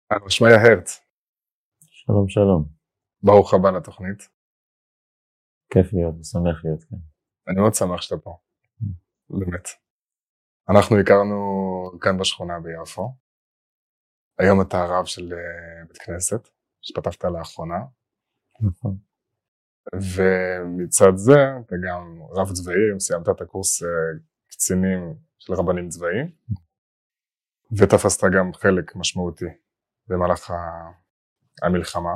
שמיה הרץ, שלום שלום, ברוך הבא לתוכנית. כיף להיות ושמח להיות כאן. אני מאוד שמח שאתה פה, באמת. אנחנו הכרנו כאן בשכונה ביפו. היום אתה הרב של בית כנסת שפתחת לאחרונה, נכון. ומצד זה אתה גם רב צבאי, סיימת את הקורס קצינים של רבנים צבאיים, ותפסת גם חלק משמעותי במהלך המלחמה.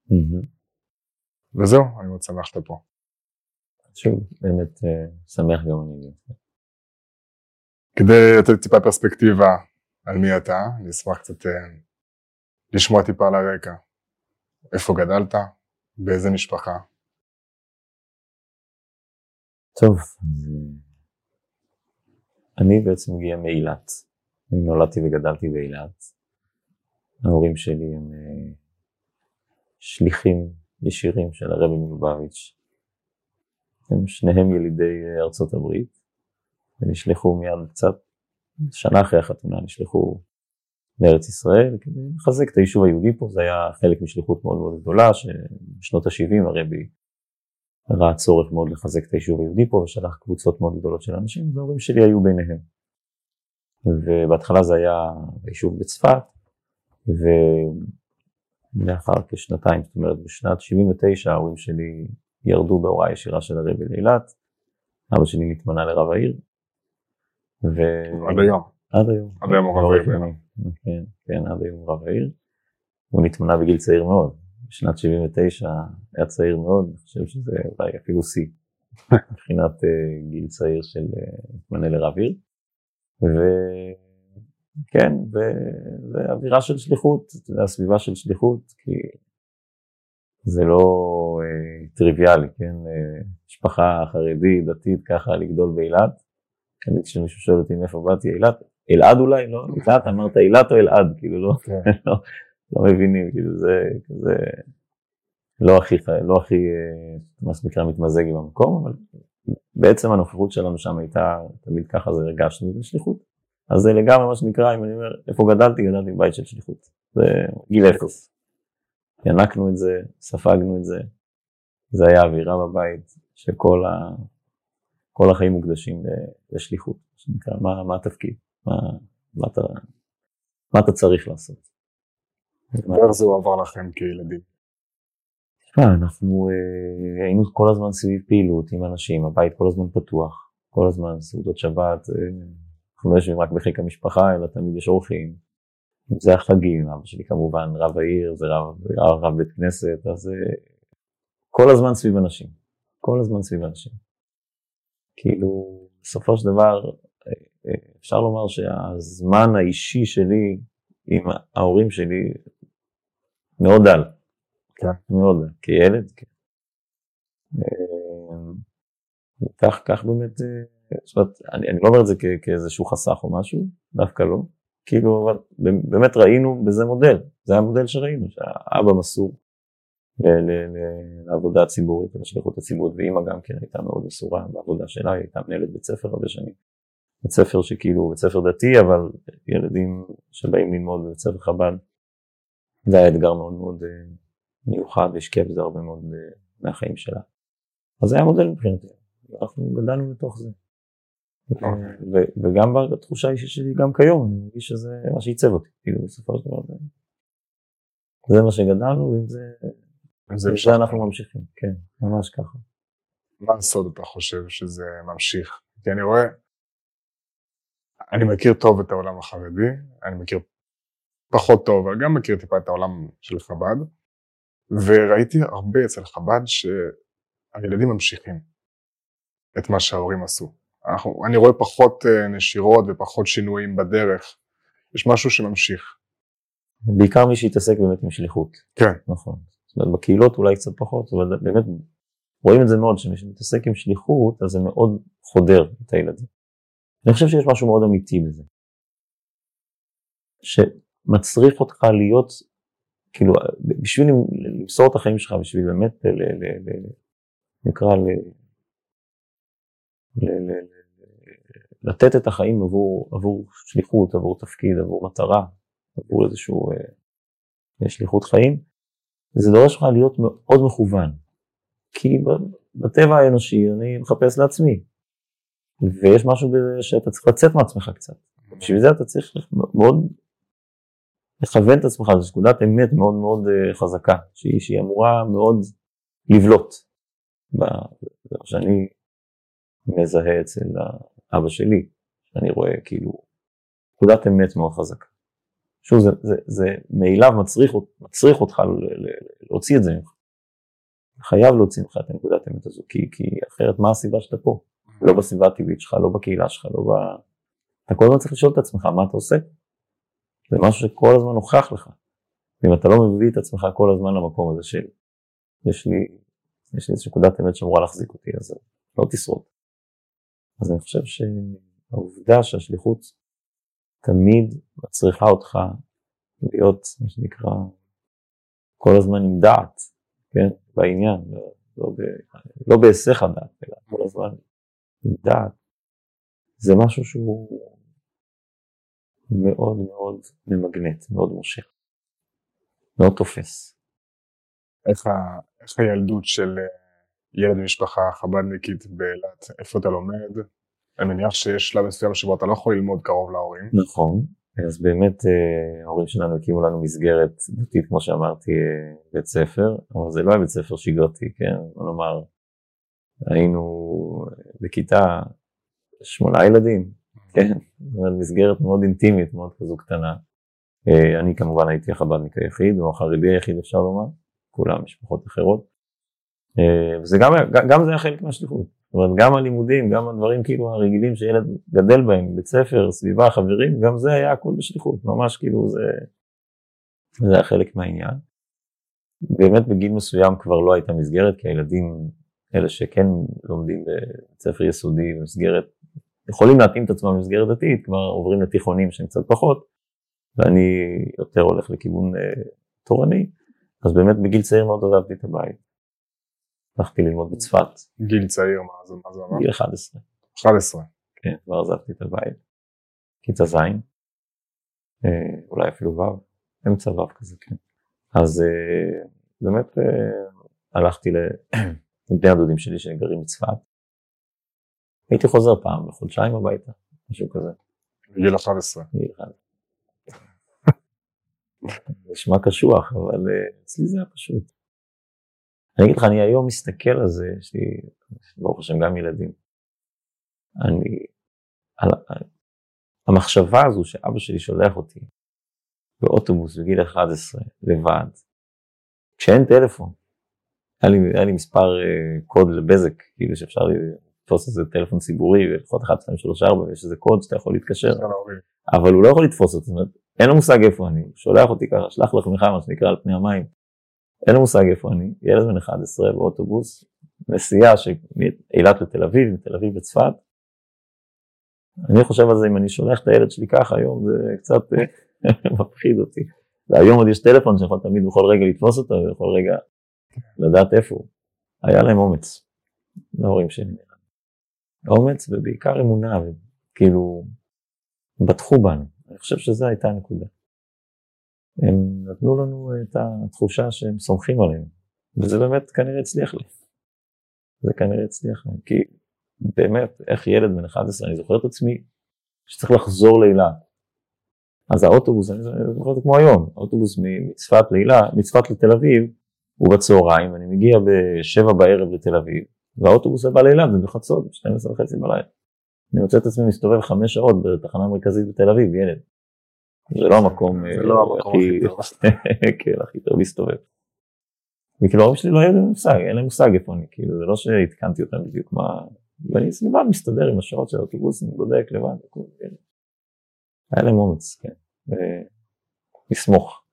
וזהו, אני מאוד שמח שאתה פה. שוב, באמת שמח גם אני להיות כאן. כדי לתת טיפה פרספקטיבה על מי אתה, אני אשמח קצת לשמוע טיפה על הרקע. איפה גדלת? באיזה משפחה? טוב, אני בעצם מגיע מאילת. אני נולדתי וגדלתי באילת. ההורים שלי הם שליחים ישירים של הרבי מלובביץ'. הם שניהם ילידי ארצות הברית, ונשלחו מיד קצת, שנה אחרי החתונה נשלחו לארץ ישראל, כדי לחזק את היישוב היהודי פה. זה היה חלק משליחות מאוד מאוד גדולה, שבשנות ה-70 הרבי ראה צורך מאוד לחזק את היישוב היהודי פה, ושלח קבוצות מאוד גדולות של אנשים, וההורים שלי היו ביניהם. ובהתחלה זה היה היישוב בצפת, ולאחר כשנתיים, זאת אומרת בשנת 79 ההורים שלי ירדו בהוראה ישירה של הרבי לאילת. אבא שלי נתמנה לרב העיר. עד היום. עד היום. עד היום הוא רב העיר. כן, עד היום הוא רב העיר. הוא נתמנה בגיל צעיר מאוד. בשנת 79 היה צעיר מאוד, אני חושב שזה אולי אפילו שיא. מבחינת גיל צעיר של נתמנה לרב עיר. וכן, זה אווירה של שליחות, זה הסביבה של שליחות, כי זה לא טריוויאלי, כן? משפחה חרדית, דתית, ככה לגדול באילת. תמיד כשמישהו שואל אותי מאיפה באתי, אילת, אלעד אולי, לא? אילת, אמרת אילת או אלעד, כאילו לא מבינים, כאילו זה כזה לא הכי, מה שנקרא, מתמזג עם המקום, אבל בעצם הנוכחות שלנו שם הייתה, תמיד ככה זה הרגשנו בשליחות. אז זה לגמרי מה שנקרא, אם אני אומר, איפה גדלתי בבית של שליחות. זה גיל אפס. ינקנו את זה, ספגנו את זה. זה היה אווירה בבית שכל החיים מוקדשים לשליחות. שנקרא, מה התפקיד? מה אתה צריך לעשות? ואיך זה עבר לכם כילדים? אנחנו היינו כל הזמן סביב פעילות עם אנשים, הבית כל הזמן פתוח, כל הזמן סעודות שבת, אנחנו לא יושבים רק בחיק המשפחה, אלא תמיד יש אורחים. זה החגים, אבא שלי כמובן רב העיר, זה רב בית כנסת, אז כל הזמן סביב אנשים, כל הזמן סביב אנשים. כאילו, בסופו של דבר, אפשר לומר שהזמן האישי שלי עם ההורים שלי מאוד דל. כן. מאוד דל, כילד, כן. כך באמת, זאת אומרת, אני לא אומר את זה כאיזשהו חסך או משהו, דווקא לא. כאילו, באמת ראינו בזה מודל, זה היה מודל שראינו, שהאבא מסור לעבודה הציבורית, לשליחות הציבורית, ואמא גם כן הייתה מאוד מסורה בעבודה שלה, היא הייתה מנהלת בית ספר הרבה שנים. בית ספר שכאילו, בית ספר דתי, אבל ילדים שבאים ללמוד בבית ספר חב"ד, זה היה אתגר מאוד מאוד מיוחד, והשקיע בזה הרבה מאוד מהחיים שלה. אז זה היה מודל מבחינתי, אנחנו גדלנו לתוך זה. וגם בתחושה האישית שלי, גם כיום, אני מרגיש שזה מה שעיצב אותי, כאילו בסופו של דבר. זה מה שגדלנו, ועם זה אנחנו ממשיכים, כן, ממש ככה. מה הסוד אתה חושב שזה ממשיך? כי אני רואה, אני מכיר טוב את העולם החרדי, אני מכיר פחות טוב, אבל גם מכיר טיפה את העולם של חב"ד, וראיתי הרבה אצל חב"ד שהילדים ממשיכים את מה שההורים עשו. אני רואה פחות נשירות ופחות שינויים בדרך, יש משהו שממשיך. בעיקר מי שהתעסק באמת עם שליחות. כן. נכון. זאת אומרת, בקהילות אולי קצת פחות, אבל באמת רואים את זה מאוד, שמי שמתעסק עם שליחות, אז זה מאוד חודר את הילדים. אני חושב שיש משהו מאוד אמיתי בזה. שמצריך אותך להיות, כאילו, בשביל למסור את החיים שלך, בשביל באמת, נקרא לתת את החיים עבור שליחות, עבור תפקיד, עבור מטרה, עבור איזשהו שליחות חיים, זה דורש לך להיות מאוד מכוון. כי בטבע האנושי אני מחפש לעצמי, ויש משהו שאתה צריך לצאת מעצמך קצת. בשביל זה אתה צריך מאוד לכוון את עצמך, זו נקודת אמת מאוד מאוד חזקה, שהיא אמורה מאוד לבלוט. זה מה שאני מזהה אצל אבא שלי, שאני רואה כאילו נקודת אמת מאוד חזקה. שוב, זה מאליו מצריך אותך להוציא את זה ממך. חייב להוציא ממך את הנקודת האמת הזו, כי אחרת מה הסיבה שאתה פה? לא בסביבה הטבעית שלך, לא בקהילה שלך, אתה כל הזמן צריך לשאול את עצמך מה אתה עושה. זה משהו שכל הזמן הוכח לך. ואם אתה לא מביא את עצמך כל הזמן למקום הזה של יש לי איזושהי נקודת אמת שאמורה להחזיק אותי, אז לא תשרוד. אז אני חושב שהעובדה שהשליחות תמיד מצריכה אותך להיות, מה שנקרא, כל הזמן עם דעת, כן, בעניין, לא בהיסח הדעת, אלא כל הזמן עם דעת. זה משהו שהוא מאוד מאוד ממגנט, מאוד מושך, מאוד תופס. איך הילדות של ילד במשפחה חב"דניקית באילת, איפה אתה לומד? אני מניח שיש שלב מסוים שבו אתה לא יכול ללמוד קרוב להורים. נכון, אז באמת ההורים שלנו הקימו לנו מסגרת דתית, כמו שאמרתי, בית ספר, אבל זה לא היה בית ספר שגרתי, כן? כלומר, היינו בכיתה 8 ילדים, כן? זאת אומרת, מסגרת מאוד אינטימית, מאוד כזו קטנה. אני כמובן הייתי החב"דניק היחיד, או החרדי היחיד אפשר לומר, כולם משפחות אחרות. וזה גם זה היה חלק מהשליחות. זאת אומרת, גם הלימודים, גם הדברים כאילו הרגילים שילד גדל בהם, בית ספר, סביבה, חברים, גם זה היה הכל בשליחות. ממש כאילו זה היה חלק מהעניין. באמת בגיל מסוים כבר לא הייתה מסגרת, כי הילדים, אלה שכן לומדים בבית ספר יסודי, במסגרת, יכולים להתאים את עצמם במסגרת דתית, כבר עוברים לתיכונים שהם קצת פחות, ואני יותר הולך לכיוון תורני, אז באמת בגיל צעיר מאוד עזבתי את הבית. הלכתי ללמוד בצפת. גיל צעיר, מה זה אמר? גיל 11. 11. כן, כבר עזבתי את הבית. כיתה ז', אולי אפילו ו', אמצע ו' כזה, כן. אז באמת הלכתי לבני הדודים שלי שגרים בצפת. הייתי חוזר פעם בחודשיים הביתה, משהו כזה. גיל 11. גיל 11. נשמע קשוח, אבל אצלי זה היה פשוט. אני אגיד לך, אני היום מסתכל על זה, יש לי, ברוך השם, גם ילדים. המחשבה הזו שאבא שלי שולח אותי באוטובוס בגיל 11 לבד, כשאין טלפון, היה לי מספר קוד לבזק, כאילו שאפשר לתפוס איזה טלפון ציבורי, ולפחות 1, 2, 3, 4, ויש איזה קוד שאתה יכול להתקשר, אבל הוא לא יכול לתפוס אותי, זאת אומרת, אין לו מושג איפה אני, שולח אותי ככה, שלח לחמך מה שנקרא על פני המים, אין לו מושג איפה אני, ילד בן 11 באוטובוס, נסיעה מאילת לתל אביב, מתל אביב לצפת. אני חושב על זה, אם אני שולח את הילד שלי ככה היום, זה קצת מפחיד אותי. והיום עוד יש טלפון שיכול תמיד בכל רגע לתפוס אותו, ובכל רגע לדעת איפה הוא. היה להם אומץ, להורים שלי. אומץ ובעיקר אמונה, וכאילו בטחו בנו. אני חושב שזו הייתה הנקודה. הם נתנו לנו את התחושה שהם סומכים עליהם, וזה באמת כנראה הצליח להם. זה כנראה הצליח להם, כי באמת, איך ילד בן 11, אני זוכר את עצמי, שצריך לחזור לאילת. אז האוטובוס, אני זוכר את זה כמו היום, האוטובוס מצפת לתל אביב, הוא בצהריים, אני מגיע ב7 בערב לתל אביב, והאוטובוס הבא לאילת, זה בחצות, 12:30 בלילה. אני מוצא את עצמי מסתובב 5 שעות בתחנה המרכזית בתל אביב, ילד. זה לא המקום הכי טוב להסתובב. וכאילו ההורים שלי לא היה להם מושג, אין להם מושג איפה אני, כאילו זה לא שהתקנתי אותם בדיוק מה, ואני לבד מסתדר עם השעות של האוטובוסים, בודק לבד, היה להם אומץ, כן, ולסמוך.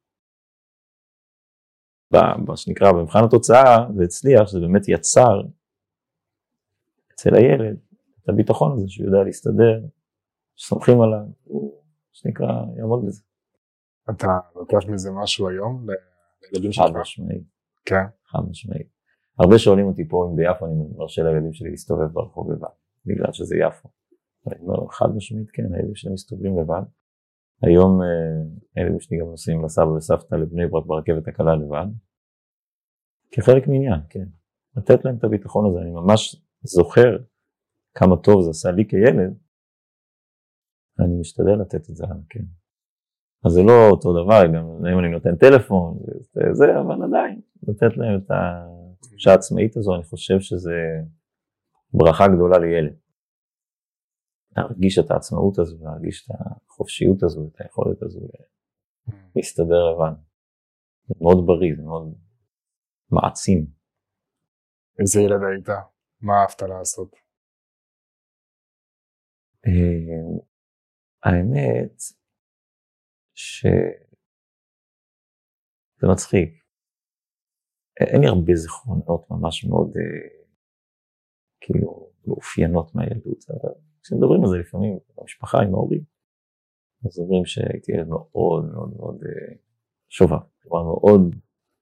מה שנקרא, במבחן התוצאה, זה הצליח, שזה באמת יצר אצל הילד את הביטחון הזה, שהוא יודע להסתדר, שסומכים עליו, הוא שנקרא, יעמוד בזה. אתה לוקח מזה משהו היום לילדים שלך? חד משמעית. כן. חד משמעית. הרבה שואלים אותי פה אם ביפו אני מרשה לילדים שלי להסתובב ברחוב לבד, בגלל שזה יפו. אני אומר, חד משמעית כן, הילדים שלי מסתובבים לבד. היום הילדים שלי גם נוסעים לסבא וסבתא לבני ברק ברכבת הקלה לבד, כחלק מעניין, כן. לתת להם את הביטחון הזה, אני ממש זוכר כמה טוב זה עשה לי כילד, אני משתדל לתת את זה, כן. אז זה לא אותו דבר, גם אם אני נותן טלפון, זה, אבל עדיין, לתת להם את התחושה העצמאית הזו, אני חושב שזה ברכה גדולה לילד. להרגיש את העצמאות הזו, להרגיש את החופשיות הזו, את היכולת הזו, להסתדר לבד. זה מאוד בריא, זה מאוד מעצים. איזה ילד היית? מה אהבת לעשות? האמת שזה מצחיק. אין לי הרבה זיכרונות ממש מאוד כאילו מאופיינות מהילדות, אבל כשמדברים על זה לפעמים במשפחה עם ההורים, אז אומרים שהייתי ילד מאוד מאוד מאוד שובב, כלומר מאוד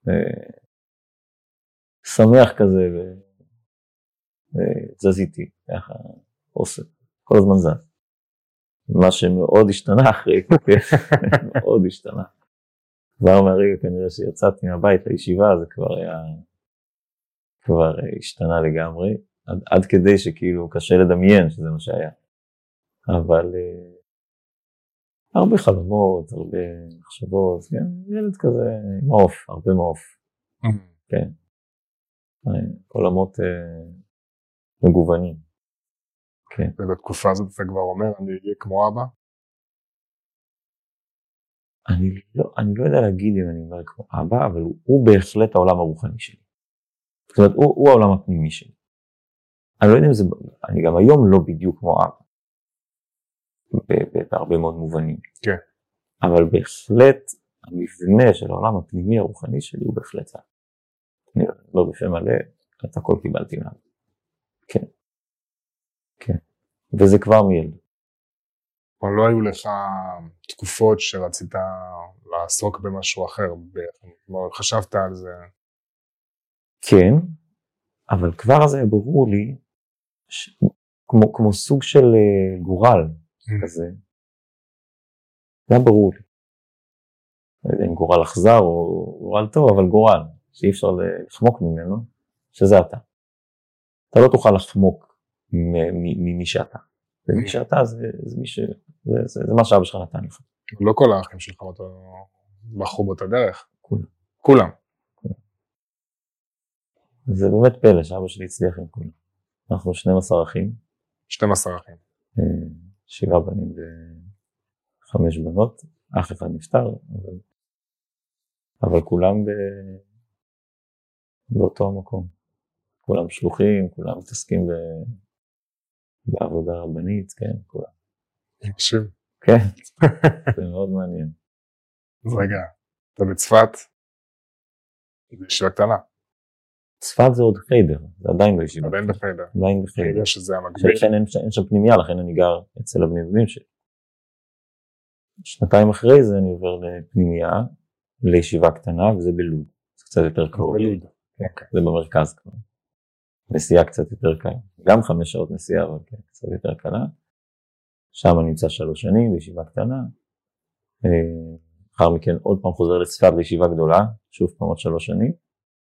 שמח כזה וזזיתי, ככה עושה, כל הזמן זז. מה שמאוד השתנה אחרי, מאוד השתנה. כבר מהרגע כנראה שיצאתי מהבית לישיבה, זה כבר השתנה לגמרי, עד כדי שכאילו קשה לדמיין שזה מה שהיה. אבל הרבה חלומות, הרבה מחשבות, כן, ילד כזה מעוף, הרבה מעוף. כן. עולמות מגוונים. כן. ובתקופה הזאת אתה כבר אומר, אני אהיה כמו אבא? אני לא יודע להגיד אם אני אומר כמו אבא, אבל הוא בהחלט העולם הרוחני שלי. זאת אומרת, הוא העולם הפנימי שלי. אני לא יודע אם זה, אני גם היום לא בדיוק כמו אבא. בהרבה מאוד מובנים. כן. אבל בהחלט המבנה של העולם הפנימי הרוחני שלי הוא בהחלט זה. אני לא בפה מלא, את הכל קיבלתי מהם. כן. כן. וזה כבר מילד. אבל לא היו לך תקופות שרצית לעסוק במשהו אחר, חשבת על זה? כן, אבל כבר אז היה ברור לי, כמו סוג של גורל כזה, זה היה ברור לי. לא יודע אם גורל אכזר או גורל טוב, אבל גורל, שאי אפשר לחמוק ממנו, שזה אתה. אתה לא תוכל לחמוק ממי שאתה. ומי שאתה זה מה שאבא שלך נתן לך. לא כל האחים שלך בחרו באותה דרך. כולם. זה באמת פלא שאבא שלי הצליח עם כולם. אנחנו 12 אחים. 12 אחים. 7 בנים ו5 בנות. אח אחד נפטר, אבל כולם באותו המקום. כולם שלוחים, כולם מתעסקים בעבודה רבנית, כן, כולם. מקשיב. כן, זה מאוד מעניין. אז רגע, אתה בצפת, זה ישיבה קטנה. צפת זה עוד חיידר, זה עדיין לא ישיבה. עדיין בחיידר. עדיין בחיידר. חיידר שזה המקביל. אין שם פנימיה, לכן אני גר אצל הבני דודים שלי. 2 אחרי זה אני עובר לפנימיה, לישיבה קטנה, וזה בלוד. זה קצת יותר קרוב. בלוד. זה במרכז כבר. נסיעה קצת יותר קלה. גם 5 שעות נסיעה, אבל כן, קצת יותר קלה. שם אני נמצא 3 שנים, בישיבה קטנה. אחר מכן עוד פעם חוזר לצפת לישיבה גדולה, שוב פעם עוד 3 שנים.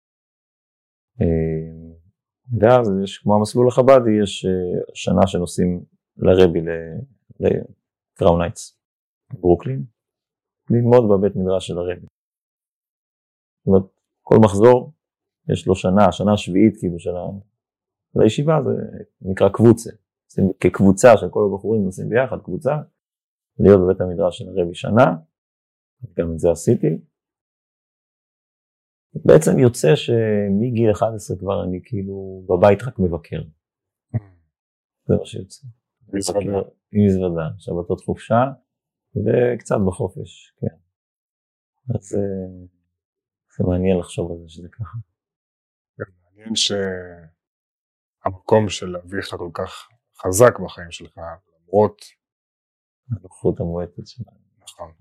ואז יש, כמו המסלול החב"די, יש שנה שנוסעים לרבי לקראון הייטס, ברוקלין, ללמוד בבית מדרש של הרבי. זאת אומרת, כל מחזור יש לו השנה השביעית כאילו של הישיבה, זה נקרא קבוצה. כקבוצה של כל הבחורים נוסעים ביחד, קבוצה, להיות בבית המדרש של הרבי שנה, גם את זה עשיתי. בעצם יוצא שמגיל 11 כבר אני כאילו בבית רק מבקר. זה מה שיוצא. עם מזוודה, שבתות חופשה, וקצת בחופש, כן. אז זה מעניין לחשוב על זה שזה ככה. מעניין שהמקום של אביך כל כך חזק בחיים שלך, למרות הנוכחות המועטת שלנו. נכון.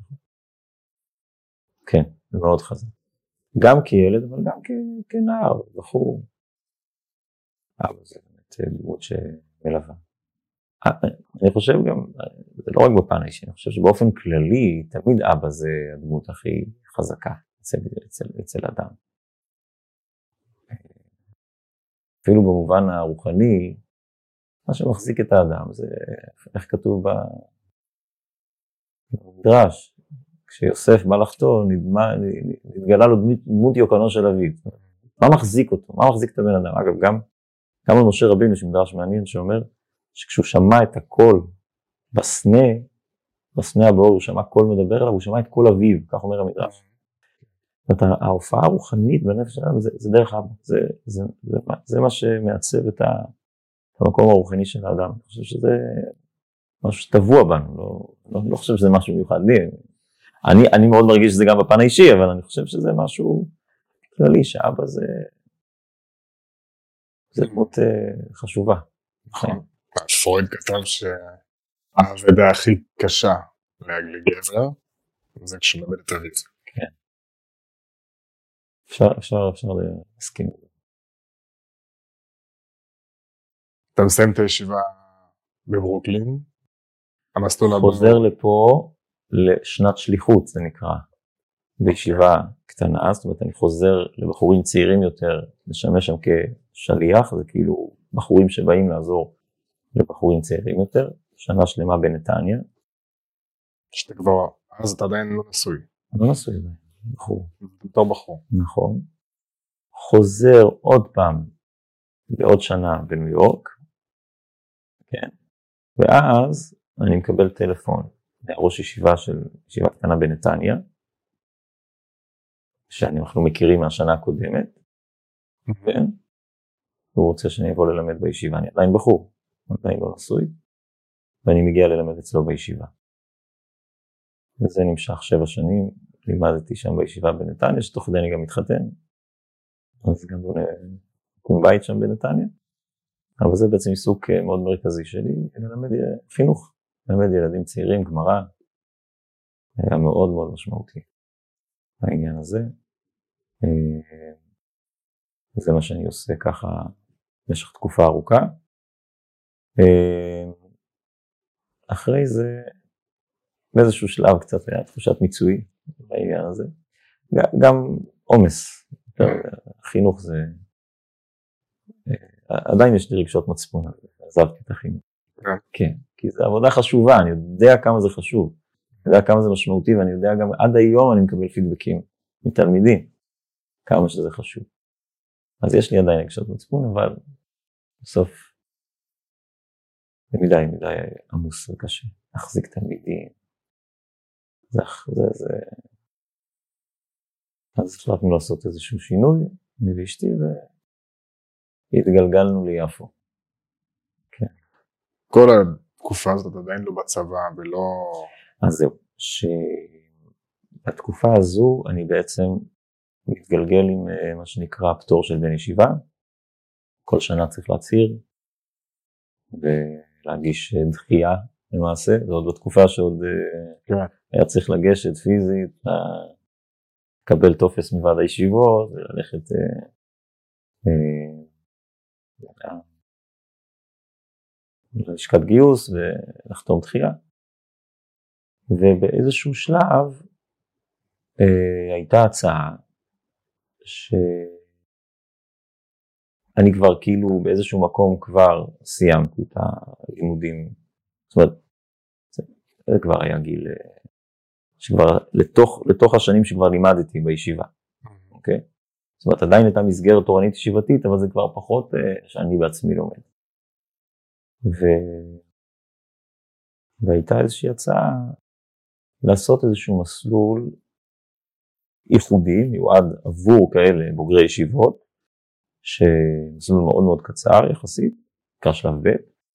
כן, זה מאוד חזק. גם כילד, אבל גם כנער, בחור. אבל זה באמת דמות שמלווה. אני חושב גם, זה לא רק בפן האישי, אני חושב שבאופן כללי, תמיד אבא זה הדמות הכי חזקה אצל אדם. אפילו במובן הרוחני, מה שמחזיק את האדם, זה איך כתוב במדרש, כשיוסף בא לחתור, נתגלה לו דמות יוקנו של אביו. מה מחזיק אותו? מה מחזיק את הבן אדם? אגב, גם על משה רבינו, יש מדרש מעניין שאומר, שכשהוא שמע את הקול בסנה הבאור, הוא שמע קול מדבר עליו, הוא שמע את קול אביו, כך אומר המדרש. ההופעה הרוחנית בנפש שלנו זה דרך אבא, זה מה שמעצב את המקום הרוחני של האדם. אני חושב שזה משהו שטבוע בנו, לא חושב שזה משהו מיוחד לי. אני מאוד מרגיש שזה גם בפן האישי, אבל אני חושב שזה משהו כללי, שאבא זה דמות חשובה. נכון. פרויד כתב שהאבדה הכי קשה לגבר, זה כשהוא מאבד את אביו. כן. אפשר להסכים. אתה מסיים את הישיבה בברוקלין, המסלול הבא. חוזר לפה לשנת שליחות, זה נקרא, בישיבה קטנה, זאת אומרת אני חוזר לבחורים צעירים יותר, לשמש שם כשליח, זה כאילו בחורים שבאים לעזור לבחורים צעירים יותר, שנה שלמה בנתניה. שאתה כבר, אז אתה עדיין לא נשוי. לא נשוי, בחור. בתור בחור. נכון. חוזר עוד פעם לעוד שנה בניו יורק, כן, ואז אני מקבל טלפון ראש ישיבה קטנה בנתניה, שאנחנו מכירים מהשנה הקודמת, כן, הוא רוצה שאני אבוא ללמד בישיבה, אני עדיין בחור, עדיין לא נשוי, ואני מגיע ללמד אצלו בישיבה. וזה נמשך 7 שנים, לימדתי שם בישיבה בנתניה, שתוך כדי אני גם מתחתן, אז גם בונה בית שם בנתניה, אבל זה בעצם עיסוק מאוד מרכזי שלי, ללמד חינוך, ללמד ילדים צעירים, גמרא, היה מאוד מאוד משמעותי העניין הזה. זה מה שאני עושה ככה במשך תקופה ארוכה. אחרי זה, באיזשהו שלב קצת היה תחושת מיצוי בעניין הזה, גם עומס, חינוך זה, עדיין יש לי רגשות מצפון, עזבתי את החינוך. כן, כי זו עבודה חשובה, אני יודע כמה זה חשוב, אני יודע כמה זה משמעותי, ואני יודע גם עד היום אני מקבל פידבקים מתלמידים, כמה שזה חשוב. אז יש לי עדיין רגשות מצפון, אבל בסוף זה מדי עמוס וקשה, להחזיק תלמידים. אז החלטנו לעשות איזשהו שינוי, אני ואשתי, והתגלגלנו ליפו. כן. כל התקופה הזאת עדיין לא בצבא ולא... אז זהו, שבתקופה הזו אני בעצם מתגלגל עם מה שנקרא פטור של בן ישיבה. כל שנה צריך להצהיר ולהגיש דחייה למעשה, זה עוד בתקופה שעוד היה צריך לגשת פיזית, לקבל טופס מוועד הישיבות וללכת ללשכת גיוס ולחתום דחייה. ובאיזשהו שלב הייתה הצעה שאני כבר כאילו באיזשהו מקום כבר סיימתי את הלימודים, זאת אומרת זה כבר היה גיל שכבר לתוך השנים שכבר לימדתי בישיבה, אוקיי? זאת אומרת עדיין הייתה מסגרת תורנית ישיבתית, אבל זה כבר פחות שאני בעצמי לומד. והייתה איזושהי הצעה לעשות איזשהו מסלול ייחודי, מיועד עבור כאלה בוגרי ישיבות, שמסלול מאוד מאוד קצר יחסית, קר שלב ב',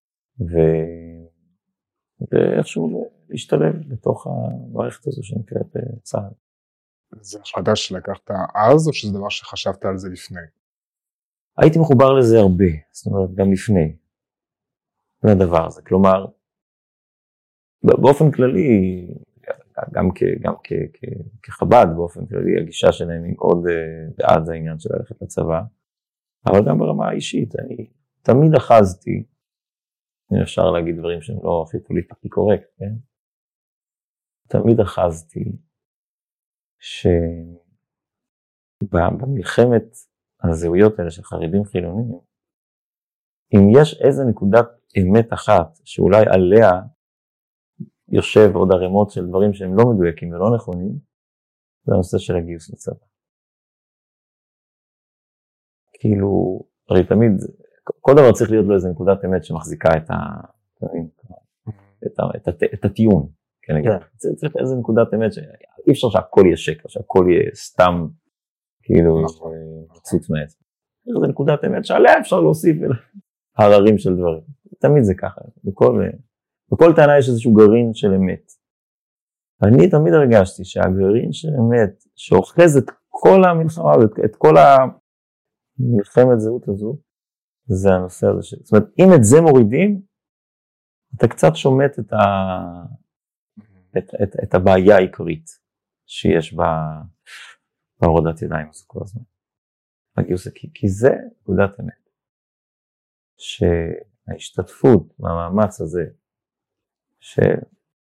ואיכשהו להשתלב בתוך המערכת הזו שנקראת צה"ל. זה החלטה שלקחת אז, או שזה דבר שחשבת על זה לפני? הייתי מחובר לזה הרבה, זאת אומרת גם לפני, לדבר הזה, כלומר, באופן כללי, גם כחב"ד באופן כללי, הגישה שלהם היא מאוד בעד העניין של ללכת לצבא, אבל גם ברמה האישית, אני תמיד אחזתי אפשר להגיד דברים שהם לא הכי פוליטיקלי קורקט, כן? תמיד אחזתי שבמלחמת הזהויות האלה של חרדים חילונים, אם יש איזה נקודת אמת אחת שאולי עליה יושב עוד ערימות של דברים שהם לא מדויקים ולא נכונים, זה הנושא של הגיוס לצבא. כאילו, הרי תמיד, כל דבר צריך להיות לו איזה נקודת אמת שמחזיקה את הטיעון. צריך איזה נקודת אמת שאי אפשר שהכל יהיה שקר, שהכל יהיה סתם, כאילו, מצוץ מעץ. זה נקודת אמת שעליה אפשר להוסיף הררים של דברים. תמיד זה ככה. בכל טענה יש איזשהו גרעין של אמת. אני תמיד הרגשתי שהגרעין של אמת, שאוחז את כל המלחמה, את כל המלחמת זהות הזו, זה הנושא הזה. זאת אומרת, אם את זה מורידים, אתה קצת שומט את הבעיה העיקרית שיש בהורדת ידיים הזו כל הזמן. כי זה נקודת אמת. שההשתתפות במאמץ הזה של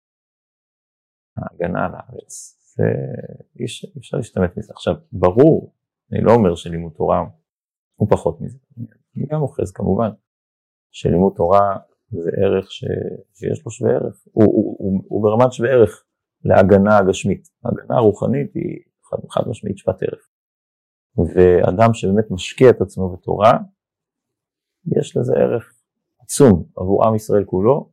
ההגנה על הארץ, אפשר להשתמט מזה. עכשיו, ברור, אני לא אומר שלימוד תורה הוא פחות מזה. אני גם אוחז כמובן שלימוד תורה זה ערך שיש לו שווה ערך. הוא ברמת שווה ערך להגנה הגשמית. ההגנה הרוחנית היא חד משמעית שוות ערך. ואדם שבאמת משקיע את עצמו בתורה, יש לזה ערך עצום עבור עם ישראל כולו,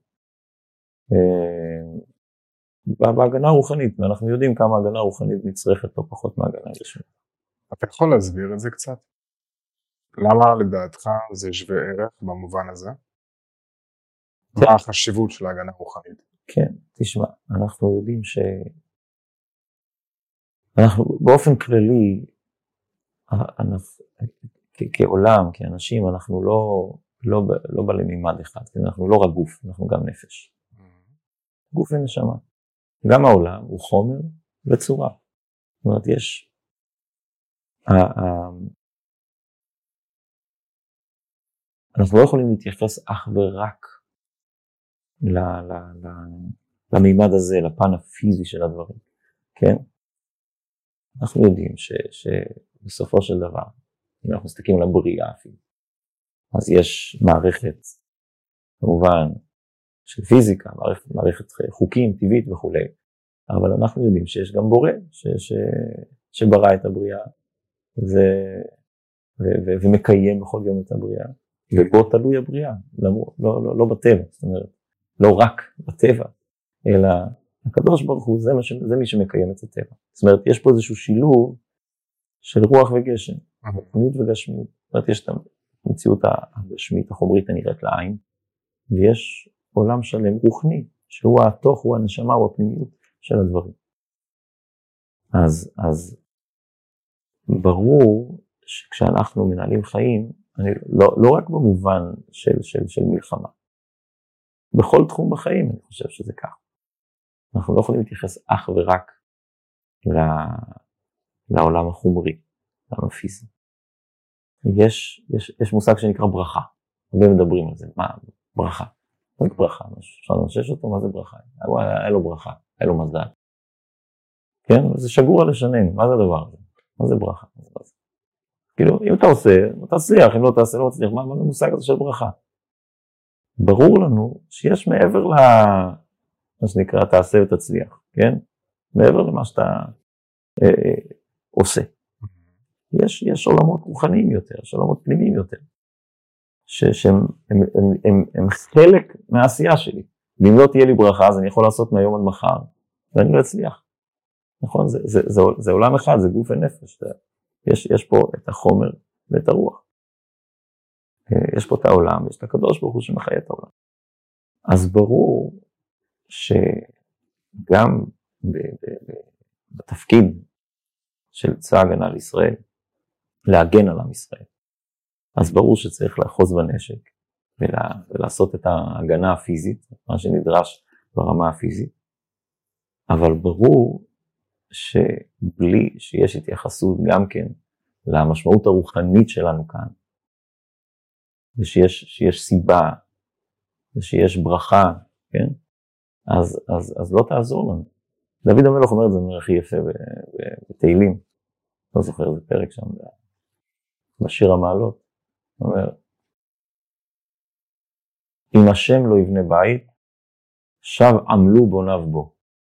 בהגנה הרוחנית, ואנחנו יודעים כמה הגנה רוחנית נצרכת לא פחות מהגנה גשמית. אתה יכול להסביר את זה קצת? למה לדעתך זה שווה ערך במובן הזה? כן. מה החשיבות של ההגנה הרוחנית? כן, תשמע, אנחנו יודעים אנחנו באופן כללי, כעולם, כאנשים, אנחנו לא בעלי מימד אחד, אנחנו לא רק גוף, אנחנו גם נפש. גוף ונשמה. גם העולם הוא חומר וצורה. זאת אומרת, יש אנחנו לא יכולים להתייחס אך ורק למימד הזה, לפן הפיזי של הדברים, כן? אנחנו יודעים שבסופו של דבר, אם אנחנו מסתכלים על הבריאה אפילו, אז יש מערכת, כמובן, של פיזיקה, מערכת חוקים, טבעית וכו'. אבל אנחנו יודעים שיש גם בורא, שברא את הבריאה, ומקיים בכל יום את הבריאה, ובו תלוי הבריאה, לא בטבע, זאת אומרת, לא רק בטבע, אלא הקדוש ברוך הוא, זה מי שמקיים את הטבע. זאת אומרת, יש פה איזשהו שילוב של רוח וגשם, רוחניות וגשמיות. זאת אומרת, יש את המציאות הגשמית, החומרית הנראית לעין, ויש עולם שלם רוחני, שהוא התוך, הוא הנשמה, הוא הפנימיות של הדברים. אז ברור שכשאנחנו מנהלים חיים, לא רק במובן של מלחמה, בכל תחום בחיים אני חושב שזה כך. אנחנו לא יכולים להתייחס אך ורק לעולם החומרי, לעולם הפיזי. יש מושג שנקרא ברכה, הרבה מדברים על זה, מה ברכה? מה זה ברכה? אפשר לנשש אותו, מה זה ברכה? היה לו ברכה, היה לו מזל. כן? זה שגור על לשננו, מה זה הדבר הזה? מה זה ברכה? כאילו, אם אתה עושה, אתה תצליח, אם לא תעשה, לא תצליח, מה זה המושג הזה של ברכה? ברור לנו שיש מעבר מה שנקרא, תעשה ותצליח, כן? מעבר למה שאתה עושה. יש עולמות רוחניים יותר, יש עולמות פנימיים יותר, שהם חלק מהעשייה שלי. ואם לא תהיה לי ברכה, אז אני יכול לעשות מהיום עד מחר, ואני לא אצליח. נכון? זה עולם אחד, זה גוף ונפש. יש פה את החומר ואת הרוח. יש פה את העולם, יש את הקדוש ברוך הוא שמחיה את העולם. אז ברור שגם בתפקיד של צבא ההגנה לישראל, להגן על עם ישראל, אז ברור שצריך לאחוז בנשק ולעשות את ההגנה הפיזית, מה שנדרש ברמה הפיזית, אבל ברור שבלי שיש התייחסות גם כן למשמעות הרוחנית שלנו כאן, ושיש סיבה ושיש ברכה, כן? אז לא תעזור לנו. דוד המלך אומר את זה הכי יפה בתהילים, לא זוכר איזה פרק שם, בשיר המעלות, הוא אומר, אם השם לא יבנה בית, שב עמלו בוניו בו.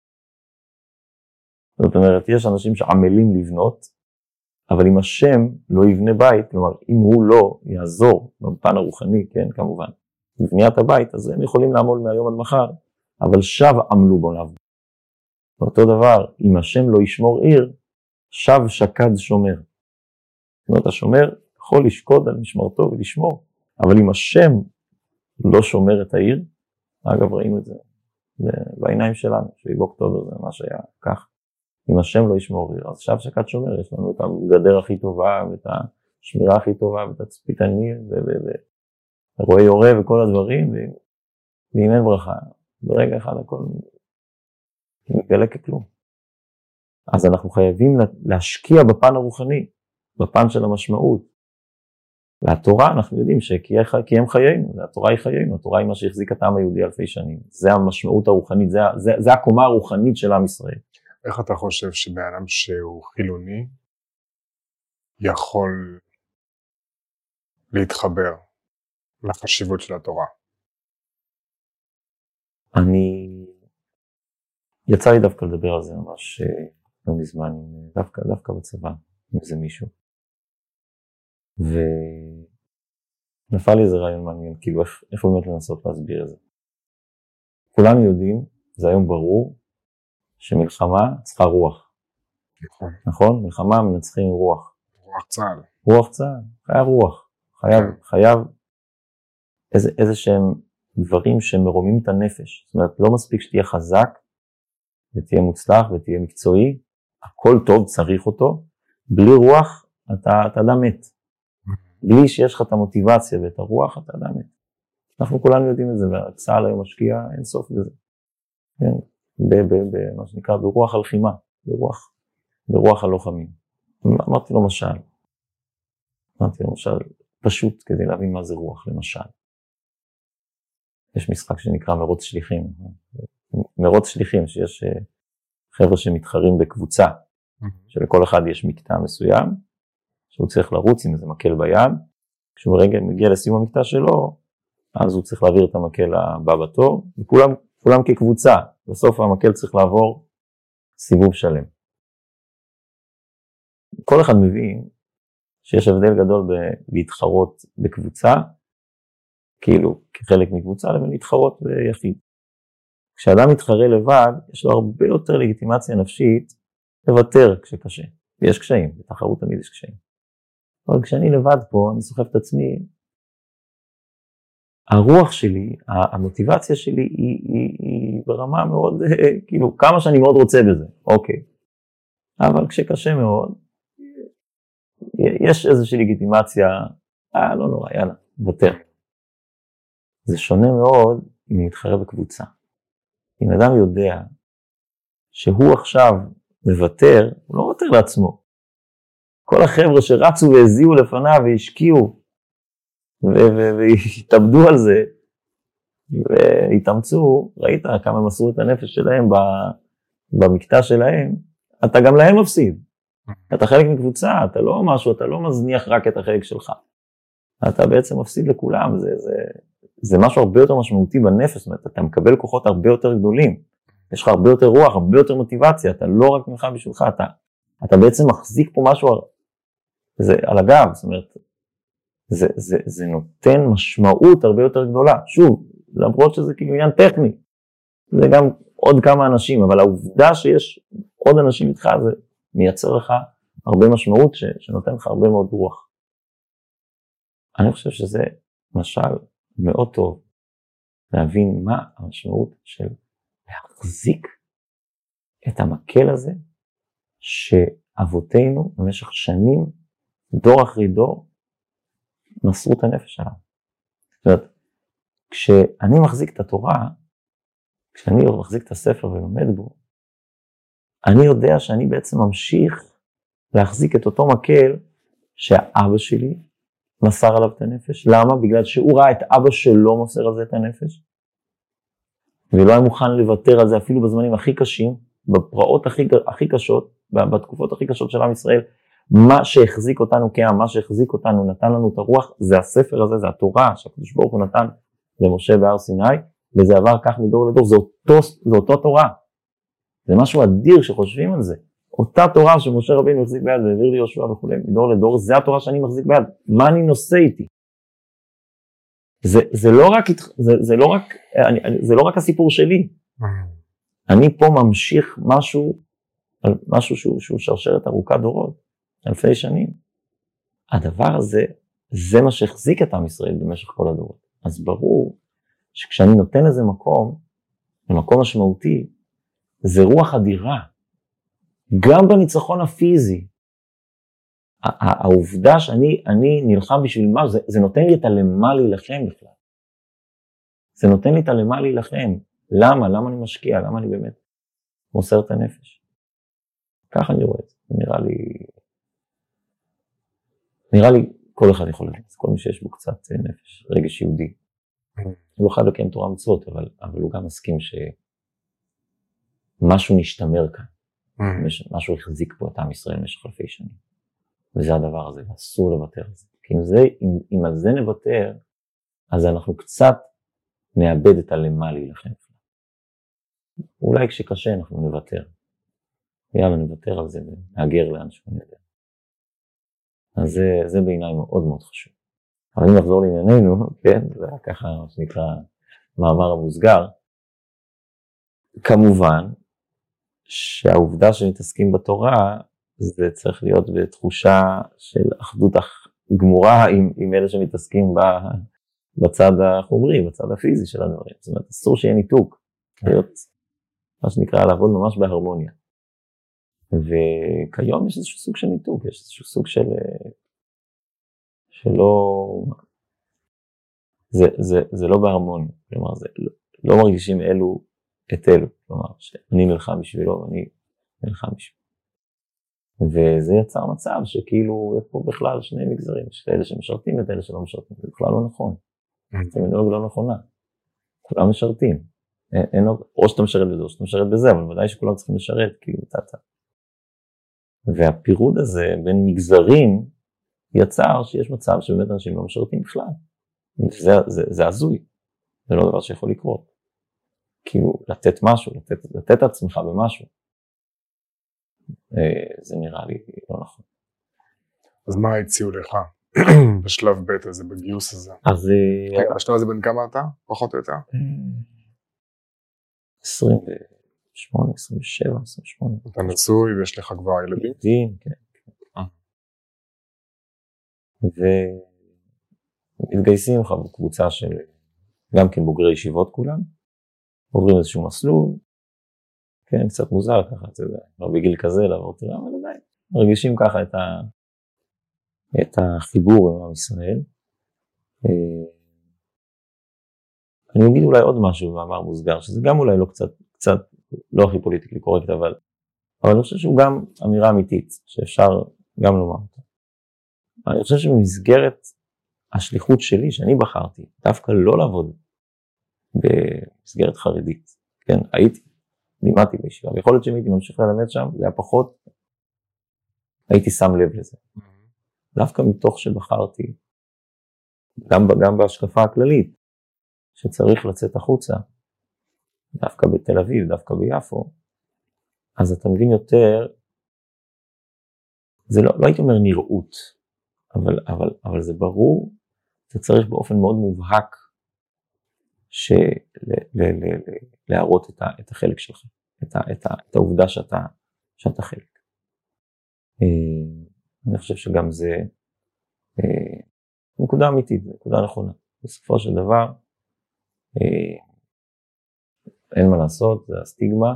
זאת אומרת, יש אנשים שעמלים לבנות, אבל אם השם לא יבנה בית, כלומר, אם הוא לא יעזור בפן הרוחני, כן, כמובן, בבניית הבית, אז הם יכולים לעמול מהיום עד מחר, אבל שב עמלו בוניו בו. אותו דבר, אם השם לא ישמור עיר, שב שקד שומר. זאת אומרת, השומר יכול לשקוד על משמרתו ולשמור, אבל אם השם לא שומר את העיר, אגב ראינו את זה בעיניים שלנו, 7 באוקטובר זה ממש היה כך, אם השם לא ישמור עיר, אז שב שקד שומר, יש לנו את הגדר הכי טובה, ואת השמירה הכי טובה, ואת הצפיתניר, ורואי יורה וכל הדברים, ואם אין ברכה, ברגע אחד הכל מתגלה ככלום. אז אנחנו חייבים להשקיע בפן הרוחני, בפן של המשמעות. והתורה אנחנו יודעים כי הם חיינו, התורה היא חיינו, התורה היא מה שהחזיק את העם היהודי אלפי שנים. זה המשמעות הרוחנית, זה הקומה הרוחנית של עם ישראל. איך אתה חושב שבאדם שהוא חילוני יכול להתחבר לחשיבות של התורה? יצא לי דווקא לדבר על זה ממש לא מזמן, דווקא בצבא, אם זה מישהו. ונפל לי איזה רעיון מעניין, כאילו איך באמת לנסות להסביר את זה. כולנו יודעים, זה היום ברור, שמלחמה צריכה רוח. נכון? מלחמה מנצחים רוח. רוח צה"ל. רוח צה"ל, חייב רוח. חייב איזה שהם דברים שמרומים את הנפש. זאת אומרת, לא מספיק שתהיה חזק, ותהיה מוצלח ותהיה מקצועי, הכל טוב, צריך אותו. בלי רוח, אתה אדם מת. בלי שיש לך את המוטיבציה ואת הרוח, אתה אדם מת. אנחנו כולנו יודעים את זה, והצה"ל היום משקיע אין סוף בזה. כן, מה שנקרא ברוח הלחימה, ברוח הלוחמים. אמרתי לו משל, פשוט כדי להבין מה זה רוח, למשל. יש משחק שנקרא מרוץ שליחים. מרוץ שליחים, שיש חבר'ה שמתחרים בקבוצה, שלכל אחד יש מקטע מסוים, שהוא צריך לרוץ עם איזה מקל ביד, כשהוא רגע מגיע לסיום המקטע שלו, אז הוא צריך להעביר את המקל הבא בתור, וכולם כקבוצה, בסוף המקל צריך לעבור סיבוב שלם. כל אחד מבין שיש הבדל גדול בלהתחרות בקבוצה, כאילו כחלק מקבוצה, לבין להתחרות ביחיד. כשאדם מתחרה לבד, יש לו הרבה יותר לגיטימציה נפשית לוותר כשקשה. ויש קשיים, בתחרות תמיד יש קשיים. אבל כשאני לבד פה, אני סוחב את עצמי, הרוח שלי, המוטיבציה שלי היא ברמה מאוד, כאילו כמה שאני מאוד רוצה בזה, אוקיי. אבל כשקשה מאוד, יש איזושהי לגיטימציה, לא נורא, יאללה, וותר. זה שונה מאוד אם הוא מתחרה בקבוצה. אם אדם יודע שהוא עכשיו מוותר, הוא לא מוותר לעצמו. כל החבר'ה שרצו והזיעו לפניו והשקיעו והתאבדו על זה והתאמצו, ראית כמה הם מסרו את הנפש שלהם במקטע שלהם, אתה גם להם מפסיד. אתה חלק מקבוצה, אתה לא משהו, אתה לא מזניח רק את החלק שלך. אתה בעצם מפסיד לכולם, זה משהו הרבה יותר משמעותי בנפש, זאת אומרת, אתה מקבל כוחות הרבה יותר גדולים, יש לך הרבה יותר רוח, הרבה יותר מוטיבציה, אתה לא רק נלחם בשבילך, אתה בעצם מחזיק פה משהו זה על הגב, זאת אומרת, זה נותן משמעות הרבה יותר גדולה, שוב, למרות שזה כאילו עניין טכני, זה גם עוד כמה אנשים, אבל העובדה שיש עוד אנשים איתך, זה מייצר לך הרבה משמעות שנותן לך הרבה מאוד רוח. אני חושב שזה משל מאוד טוב להבין מה המשמעות של להחזיק את המקל הזה שאבותינו במשך שנים, דור אחרי דור, מסרו את הנפש עליו. זאת אומרת, כשאני מחזיק את התורה, כשאני מחזיק את הספר ולומד בו, אני יודע שאני בעצם ממשיך להחזיק את אותו מקל שהאבא שלי מסר עליו את הנפש. למה? בגלל שהוא ראה את אבא שלו מוסר על זה את הנפש, ולא היה מוכן לוותר על זה אפילו בזמנים הכי קשים, בפרעות הכי קשות, בתקופות הכי קשות של עם ישראל. מה שהחזיק אותנו כעם, מה שהחזיק אותנו, נתן לנו את הרוח, זה הספר הזה, זה התורה שהקדוש ברוך הוא נתן למשה בהר סיני, וזה עבר כך מדור לדור. זה אותו תורה, זה משהו אדיר שחושבים על זה. אותה תורה שמשה רבינו מחזיק ביד והעביר לי יהושע וכו', מדור לדור, זה התורה שאני מחזיק ביד. מה אני נושא איתי? זה לא רק הסיפור שלי. אני פה ממשיך משהו שהוא שרשרת ארוכת דורות, אלפי שנים. הדבר הזה, זה מה שהחזיק את עם ישראל במשך כל הדורות. אז ברור שכשאני נותן לזה מקום משמעותי, זה רוח אדירה. גם בניצחון הפיזי, העובדה שאני נלחם בשביל מה, זה נותן לי את הלמה להילחם בכלל. זה נותן לי את הלמה להילחם. למה? למה אני משקיע? למה אני באמת מוסר את הנפש? ככה אני רואה את זה. נראה לי כל אחד יכול להגיד, כל מי שיש בו קצת נפש, רגש יהודי. הוא לא חייב לקיים תורה מצוות, אבל הוא גם מסכים שמשהו נשתמר כאן. משהו החזיק פה את עם ישראל במשך אלפי שנים. וזה הדבר הזה, ואסור לוותר על זה. כי אם על זה נוותר, אז אנחנו קצת נאבד את הלמה להילחם. אולי כשקשה אנחנו נוותר. יאללה, נוותר על זה ונאגר לאן שהוא נדע. אז זה בעיניי מאוד מאוד חשוב. אבל אם נחזור לענייננו, כן, זה ככה מה שנקרא מאמר המוסגר, כמובן שהעובדה שמתעסקים בתורה, זה צריך להיות בתחושה של אחדות גמורה עם אלה שמתעסקים בצד החומרי, בצד הפיזי של הדברים. זאת אומרת, אסור שיהיה ניתוק, להיות מה שנקרא לעבוד ממש בהרמוניה. וכיום יש איזשהו סוג של ניתוק, יש איזשהו סוג שלא, זה לא בהרמוניה, כלומר, זה לא מרגישים אלו את אלו, כלומר, שאני נלחם בשבילו ואני נלחם בשבילו. וזה יצר מצב שכאילו יש פה בכלל שני מגזרים, יש אלה שמשרתים ואת אלה שלא משרתים, זה בכלל לא נכון. זה מנהוג לא נכונה. כולם משרתים. או שאתה משרת בזה או שאתה משרת בזה, אבל ודאי שכולם צריכים לשרת, כאילו, תתה. והפירוד הזה בין מגזרים יצר שיש מצב שבאמת אנשים לא משרתים בכלל. זה הזוי. זה לא דבר שיכול לקרות. כאילו, לתת משהו, לתת עצמך במשהו. זה נראה לי לא נכון. אז מה הציעו לך בשלב ב' הזה, בגיוס הזה? אז... רגע, בשלב הזה בין כמה אתה? פחות או יותר? 28, 27, 28. אתה נשוי ויש לך כבר ילדים? ילדים, כן. ומתגייסים לך בקבוצה של גם כן בוגרי ישיבות כולם, עוברים איזשהו מסלול, כן, קצת מוזר ככה, אתה יודע, לא בגיל כזה לעבור תראה, אבל עדיין, מרגישים ככה את החיבור עם עם ישראל. אני אגיד אולי עוד משהו במאמר מוסגר, שזה גם אולי לא קצת לא הכי פוליטיקלי קורקט, אבל אני חושב שהוא גם אמירה אמיתית, שאפשר גם לומר אותה. אני חושב שבמסגרת השליחות שלי, שאני בחרתי, דווקא לא לעבוד במסגרת חרדית, כן, לימדתי בישיבה, ויכול להיות שאם הייתי ממשיך ללמד שם, זה היה פחות, הייתי שם לב לזה. דווקא מתוך שבחרתי, גם בהשקפה הכללית, שצריך לצאת החוצה, דווקא בתל אביב, דווקא ביפו, אז אתה מבין יותר, זה לא הייתי אומר נראות, אבל זה ברור, זה צריך באופן מאוד מובהק, להראות את החלק שלך, את העובדה שאתה חלק. אני חושב שגם זה נקודה אמיתית, נקודה נכונה. בסופו של דבר, אין מה לעשות, זה הסטיגמה,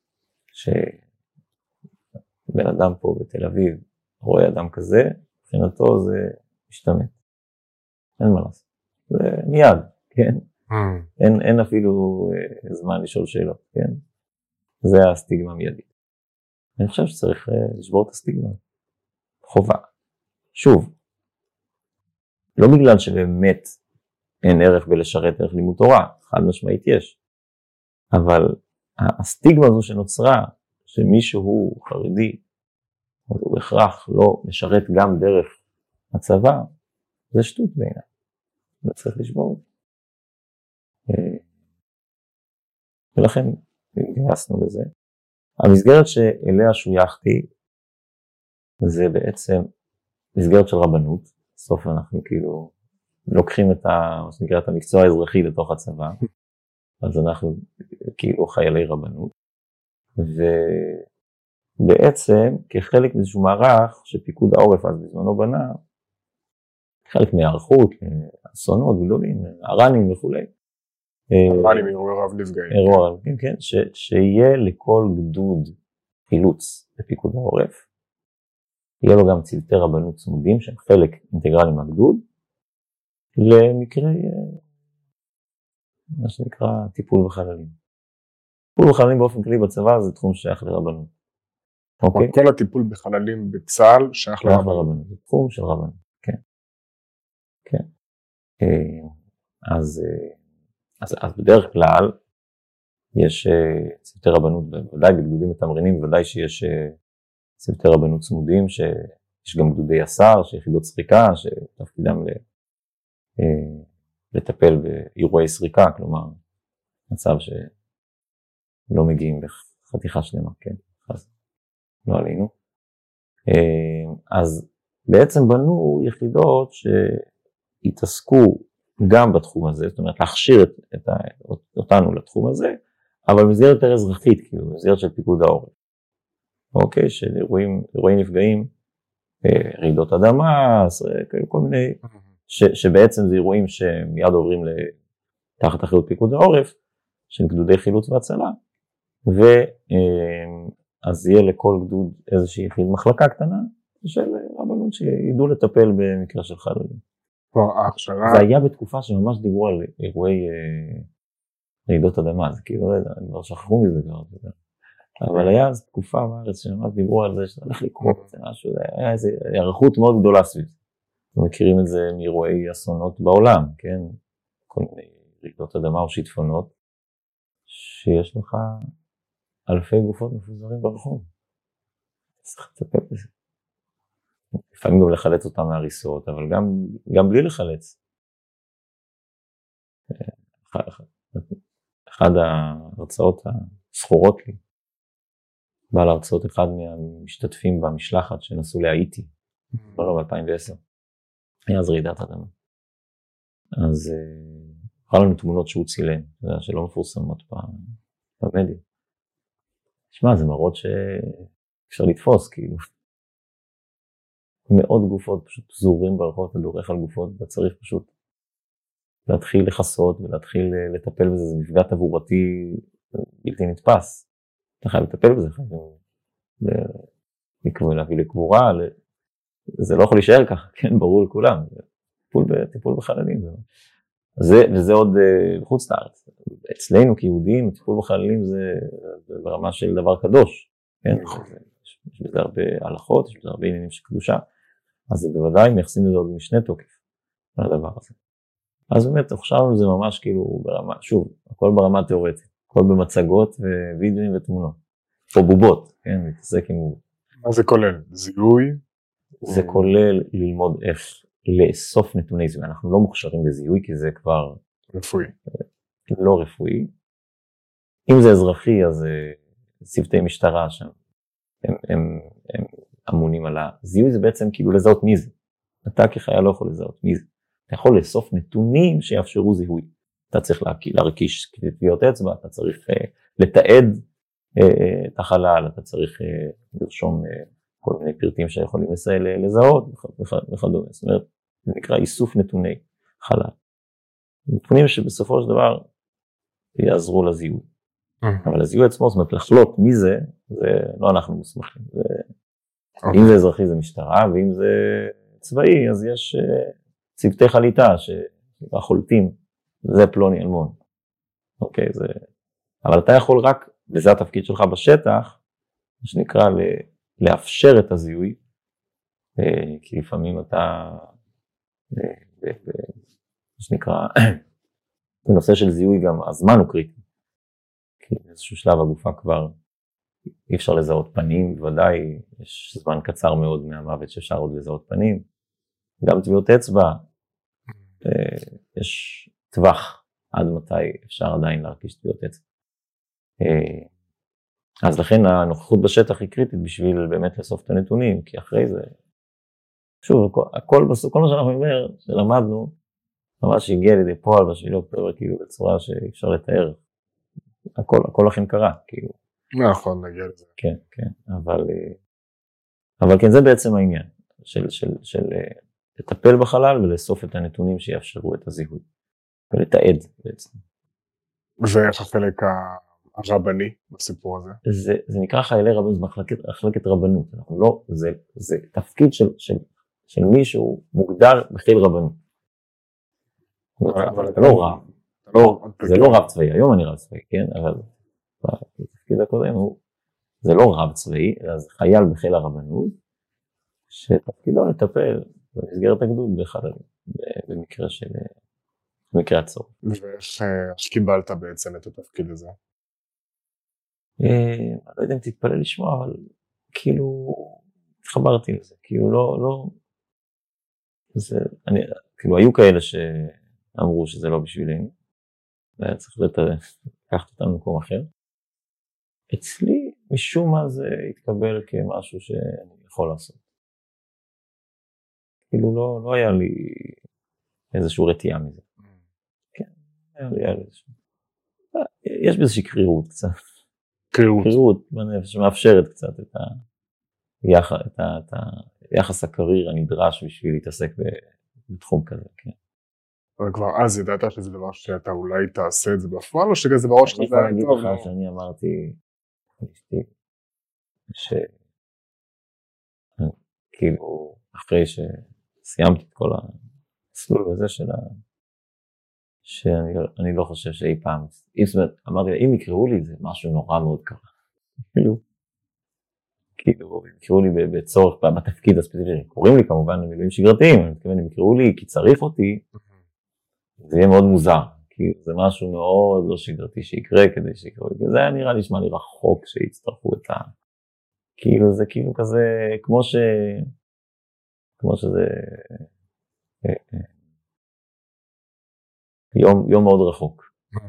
שבן אדם פה בתל אביב רואה אדם כזה, מבחינתו זה משתמט. אין מה לעשות. זה מיד, כן? אין אפילו זמן לשאול שאלות, כן? זה הסטיגמה מיידית. אני חושב שצריך לשבור את הסטיגמה. חובה. שוב, לא בגלל שבאמת אין ערך בלשרת ערך לימוד תורה, חד משמעית יש, אבל הסטיגמה הזו שנוצרה, שמישהו חרדי, אז הוא בהכרח לא משרת גם דרך הצבא, זה שטות בעיניי, וצריך לשבור את זה. ולכן גייסנו לזה. המסגרת שאליה שויכתי, זה בעצם מסגרת של רבנות, בסוף אנחנו כאילו לוקחים את את המקצוע האזרחי לתוך הצבא, אז אנחנו כאילו חיילי רבנות, ובעצם כחלק מאיזשהו מערך שפיקוד העורף אז בזמנו בנה, חלק מהערכות, אסונות גדולים, ארנים וכולי. ארנים, אירועי רב נפגעים. כן, שיהיה לכל גדוד חילוץ בפיקוד העורף, יהיה לו גם צוותי רבנות צמודים שהם חלק אינטגרלי מהגדוד, למקרה, מה שנקרא, טיפול בחללים. טיפול בחללים באופן כללי בצבא זה תחום שייך לרבנות. אוקיי? כל הטיפול בחללים בצה"ל שייך לרבנות. זה תחום של רבנות, כן. כן. אז בדרך כלל יש צוותי רבנות, בוודאי בגדודים מתמרנים, בוודאי שיש צוותי רבנות צמודים, שיש גם גדודי יס"ר, שיחידות סריקה, שתפקידם לטפל באירועי סריקה, כלומר, מצב שלא מגיעים לחתיכה שלמה, כן, אז לא עלינו. אז בעצם בנו יחידות שהתעסקו גם בתחום הזה, זאת אומרת להכשיר אותנו לתחום הזה, אבל במסגרת יותר אזרחית, כאילו, במסגרת של פיקוד העורף. אוקיי, של אירועים נפגעים, רעידות אדמה, כל מיני, שבעצם זה אירועים שמיד עוברים תחת אחריות פיקוד העורף, של גדודי חילוץ והצלה, ואז יהיה לכל גדוד איזושהי יחיד מחלקה קטנה, של רבנות שידעו לטפל במקרה של חללים. זה היה בתקופה שממש דיברו על אירועי רעידות אדמה, זה כאילו, כבר שכחו מזה כבר, אבל היה אז תקופה בארץ שממש דיברו על זה, שהלך לקרות משהו, היה איזו הערכות מאוד גדולה סביב. אנחנו מכירים את זה מאירועי אסונות בעולם, כן? כל מיני רעידות אדמה או שיטפונות, שיש לך אלפי גופות מפוזרים ברחוב. צריך לטפל בזה. לפעמים גם לחלץ אותם מהריסות, אבל גם בלי לחלץ. אחד ההרצאות הסחורות לי, בא להרצאות אחד מהמשתתפים במשלחת שנסעו להאיטי, לא, ב-2010. היה אז רעידת אדמה. אז הראה לנו תמונות שהוא צילם, שלא מפורסמות במדיה. תשמע, זה מראות שאפשר לתפוס, כאילו. מאות גופות פשוט פזורים ברחוב, אתה דורך על גופות, אתה צריך פשוט להתחיל לחסות ולהתחיל לטפל בזה, זה מפגע תברואתי בלתי נתפס. אתה חייב לטפל בזה, חייבים להביא לקבורה, זה לא יכול להישאר ככה, כן, ברור לכולם, טיפול בחללים. וזה עוד בחוץ לארץ. אצלנו כיהודים, טיפול בחללים זה ברמה של דבר קדוש, כן? יש בזה הרבה הלכות, יש בזה הרבה עניינים של קדושה, אז זה בוודאי מייחסים לזה עוד משנה תוקף על הדבר הזה. אז באמת, עכשיו זה ממש כאילו ברמה, שוב, הכל ברמה תיאורטית, הכל במצגות ווידאוים ותמונות, או בובות, כן? מתעסק עם... מה זה כולל? זיהוי? זה כולל ללמוד איך לאסוף נתוני זיהוי. אנחנו לא מוכשרים לזיהוי, כי זה כבר... רפואי. לא רפואי. אם זה אזרחי, אז צוותי משטרה שם, הם אמונים על הזיהוי, זה בעצם כאילו לזהות מי זה. אתה כחייל לא יכול לזהות מי זה. אתה יכול לאסוף נתונים שיאפשרו זיהוי. אתה צריך להרגיש טביעות אצבע, אתה צריך לתעד את החלל, אתה צריך לרשום כל מיני פרטים שיכולים לזהות וכדומה. זאת אומרת, זה נקרא איסוף נתוני חלל. נתונים שבסופו של דבר יעזרו לזיהוי. אבל הזיהוי עצמו, זאת אומרת, לחלוט מי זה, זה לא אנחנו מוסמכים. אם זה אזרחי זה משטרה, ואם זה צבאי, אז יש צוותי חליטה שהחולטים, זה פלוני אלמון. אוקיי, זה... אבל אתה יכול רק, וזה התפקיד שלך בשטח, מה שנקרא לאפשר את הזיהוי, כי לפעמים אתה מה שנקרא, בנושא של זיהוי גם הזמן הוא קריטי. כי באיזשהו שלב הגופה כבר אי אפשר לזהות פנים, בוודאי יש זמן קצר מאוד מהמוות שאפשר עוד לזהות פנים. גם טביעות אצבע, יש טווח עד מתי אפשר עדיין להרגיש טביעות אצבע. אז לכן הנוכחות בשטח היא קריטית בשביל באמת לאסוף את הנתונים, כי אחרי זה, שוב, כל מה שאנחנו אומר, שלמדנו, ממש הגיע לידי פועל בשביל אוקטובר, כאילו בצורה שאי אפשר לתאר. הכל לכן קרה, כאילו. נכון, נגיע לזה. כן, כן, אבל כן, זה בעצם העניין, של לטפל בחלל ולאסוף את הנתונים שיאפשרו את הזיהוי, ולתעד בעצם. ואיך החלק הרבני בסיפור הזה? זה נקרא חיילי רבנות, זה מחלקת רבנות, לא, זה תפקיד של מישהו מוגדר בחיל רבנות. אבל אתה לא רב, זה לא רב צבאי, היום אני רב צבאי, כן, אבל בתפקיד הקודם זה לא רב צבאי, אלא זה חייל בחיל הרבנות, שתפקידו לטפל במסגרת הגדוד במקרה הצורך. ואיך קיבלת בעצם את התפקיד הזה? אני לא יודע אם תתפלא לשמוע, אבל כאילו התחברתי לזה, כאילו לא, כאילו היו כאלה שאמרו שזה לא בשבילנו, והיה צריך לקחת אותנו למקום אחר. אצלי משום מה זה התקבל כמשהו שאני יכול לעשות. כאילו לא היה לי איזשהו רתיעה מזה. כן, היה לי איזשהו. יש באיזושהי קרירות קצת. קרירות בנפש שמאפשרת קצת את היחס הקריר הנדרש בשביל להתעסק בתחום כזה, כן. אבל כבר אז ידעת שזה דבר שאתה אולי תעשה את זה בפועל, או שזה בראש שלך? אני יכול להגיד לך שאני אמרתי, כאילו אחרי שסיימתי את כל המסלול הזה שאני לא חושב שאי פעם, אמרתי, אם יקראו לי זה משהו נורא מאוד קרה. כאילו, יקראו לי בצורך בתפקיד הספציפי, קוראים לי כמובן למילואים שגרתיים, אני מתכוון, אם יקראו לי כי צריך אותי, זה יהיה מאוד מוזר, כי זה משהו מאוד לא שגרתי שיקרה כדי שיקראו לי, זה היה נראה לי שמע לי רחוק שיצטרכו את כאילו זה כאילו כזה, כמו שזה יום מאוד רחוק.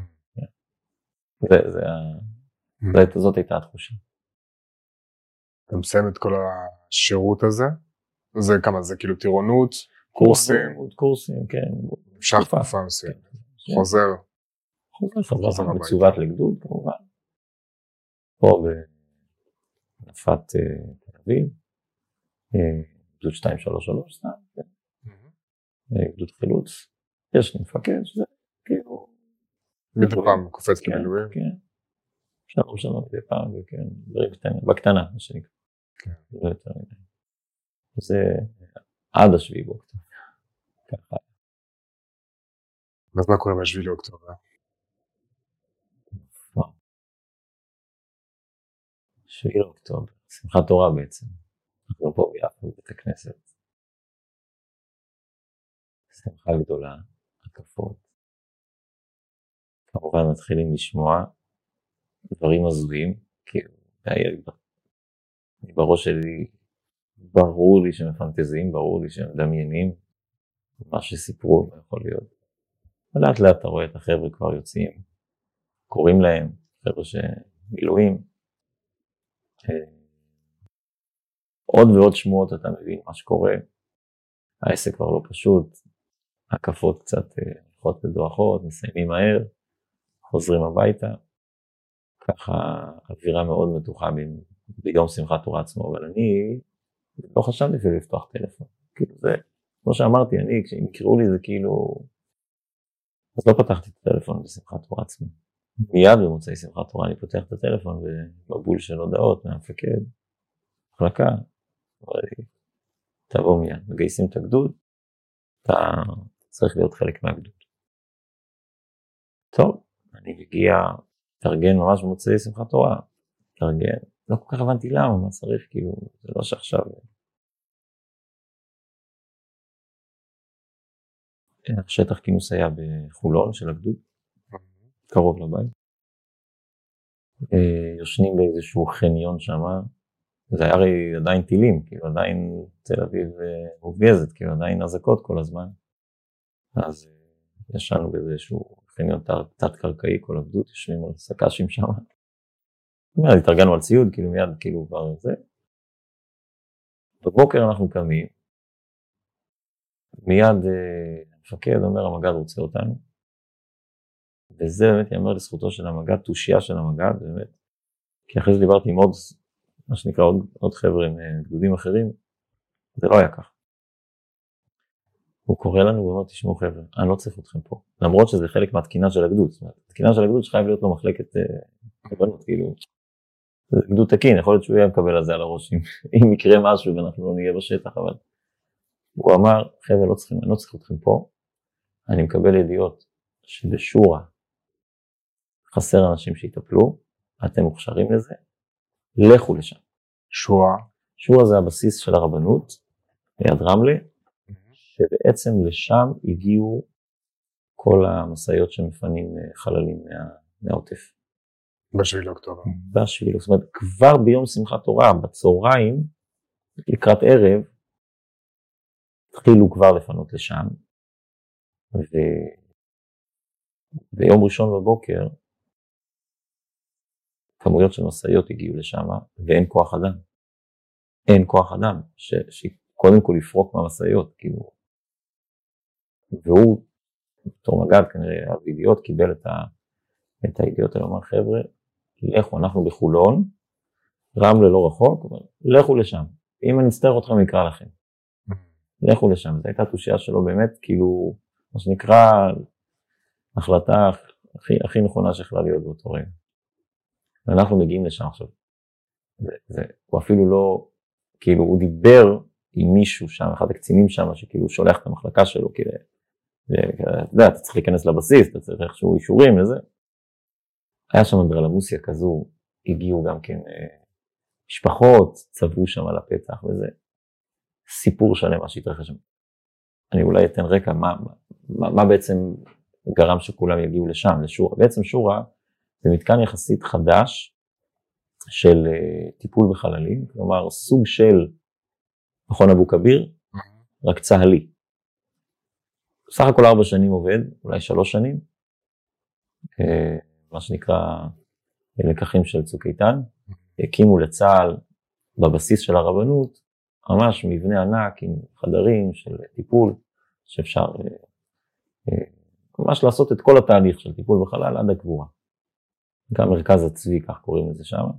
זאת הייתה התחושה. אתה מסיים את כל השירות הזה? זה כמה? זה כאילו טירונות? קורסים, כן. אפשר תקופה מסוימת. חוזר מצוות לגדוד כמובן. פה בנפת תל אביב. גדוד 233 סתם. גדוד חילוץ. יש לי מפקד שזה כאילו... מדי פעם קופץ למילואים. כן. שלום מדי פעם, וכן, דברים קטנים, בקטנה, מה שנקרא. לא יותר מדי. זה עד השביעי באוקטובר. ככה. אז מה קורה בשביעי באוקטובר? שביעי באוקטובר, שמחת תורה בעצם. אנחנו פה ביפו בבית הכנסת. שמחה גדולה, הקפות. כמובן מתחילים לשמוע דברים הזויים, כאילו, בראש שלי ברור לי שהם פנטזיים, ברור לי שהם מדמיינים, מה שסיפרו לא יכול להיות. ולאט לאט אתה רואה את החבר'ה כבר יוצאים, קוראים להם, חבר'ה שמילואים, עוד ועוד שמועות אתה מבין מה שקורה, העסק כבר לא פשוט, הקפות קצת הולכות ודועכות, מסיימים מהר, חוזרים הביתה, ככה אווירה מאוד מתוחה ביום שמחת תורה עצמו, אבל אני לא חשבתי אפילו לפתוח טלפון, כאילו זה, כמו שאמרתי, כשהם יקראו לי זה כאילו, אז לא פתחתי את הטלפון בשמחת תורה עצמו, מיד במוצאי שמחת תורה אני פותח את הטלפון ובבול של הודעות מהמפקד, מחלקה, תבוא מיד, מגייסים את הגדוד, אתה צריך להיות חלק מהגדוד. טוב, אני מגיע, תרגן ממש במוצאי שמחת תורה, תרגן, לא כל כך הבנתי למה, מה צריך, כאילו, זה לא שעכשיו. השטח כינוס היה בחולון של הגדוד, קרוב לבית. יושנים באיזשהו חניון שם, זה היה הרי עדיין טילים, כאילו עדיין תל אביב מופגזת, כאילו עדיין אזעקות כל הזמן. אז ישנו באיזשהו חניון תת-קרקעי, כל הגדוד, יושבים על סק"שים שם. מיד התארגנו על ציוד, כאילו מיד כאילו כבר זה. בבוקר אנחנו קמים, מיד המפקד אומר המג"ד רוצה אותנו, וזה באמת יאמר לזכותו של המג"ד, תושייה של המג"ד, באמת, כי אחרי זה דיברתי עם עוד, מה שנקרא עוד חבר'ה עם גדודים אחרים, זה לא היה כך. הוא קורא לנו ואומר, תשמעו חבר'ה, אני לא צריך אתכם פה, למרות שזה חלק מהתקינה של הגדוד, זאת אומרת, התקינה של הגדוד שחייב להיות לו מחלקת לבנות, כאילו, זה גדוד תקין, יכול להיות שהוא יהיה מקבל על זה על הראש, אם יקרה משהו ואנחנו לא נהיה בשטח, אבל הוא אמר, חבר'ה, אני לא צריך אתכם פה, אני מקבל ידיעות שבשורה חסר אנשים שיטפלו, אתם מוכשרים לזה, לכו לשם. שורה זה הבסיס של הרבנות, ליד רמלה, שבעצם לשם הגיעו כל המשאיות שמפנים חללים מהעוטף. בשביל אוקטובר. בשביל, זאת אומרת, כבר ביום שמחת תורה, בצהריים, לקראת ערב, התחילו כבר לפנות לשם, ויום ראשון בבוקר, כמויות של משאיות הגיעו לשם, ואין כוח אדם. אין כוח אדם, שקודם כל יפרוק מהמשאיות, כאילו. והוא, בתור מג"ד, כנראה, הידיעות, קיבל את הידיעות האלה, אמר, חבר'ה, לכו, אנחנו בחולון, רמלה לא רחוק, אבל לכו לשם. אם אני אצטרך אתכם, נקרא לכם. לכו לשם. זו הייתה תושייה שלו באמת, כאילו, מה שנקרא, החלטה הכי נכונה שיכולה להיות באותו רגע. ואנחנו מגיעים לשם עכשיו. הוא אפילו לא, כאילו, הוא דיבר עם מישהו שם, אחד הקצינים שם, שכאילו שולח את המחלקה שלו, כאילו, אתה יודע, אתה צריך להיכנס לבסיס, אתה צריך איכשהו אישורים לזה. היה שם אנדרלמוסיה כזו, הגיעו גם כן משפחות, צבעו שם על הפתח וזה. סיפור שלם מה שהתרחש שם. אני אולי אתן רקע, מה בעצם גרם שכולם יגיעו לשם, לשורה. בעצם שורה זה מתקן יחסית חדש של טיפול בחללים, כלומר סוג של מכון אבו כביר, רק צהלי. סך הכל 4 שנים עובד, אולי 3 שנים, מה שנקרא לקחים של צוק איתן, הקימו לצה"ל בבסיס של הרבנות, ממש מבנה ענק עם חדרים של טיפול, שאפשר ממש לעשות את כל התהליך של טיפול בחלל עד הגבורה. גם מרכז הצבי, כך קוראים לזה שם.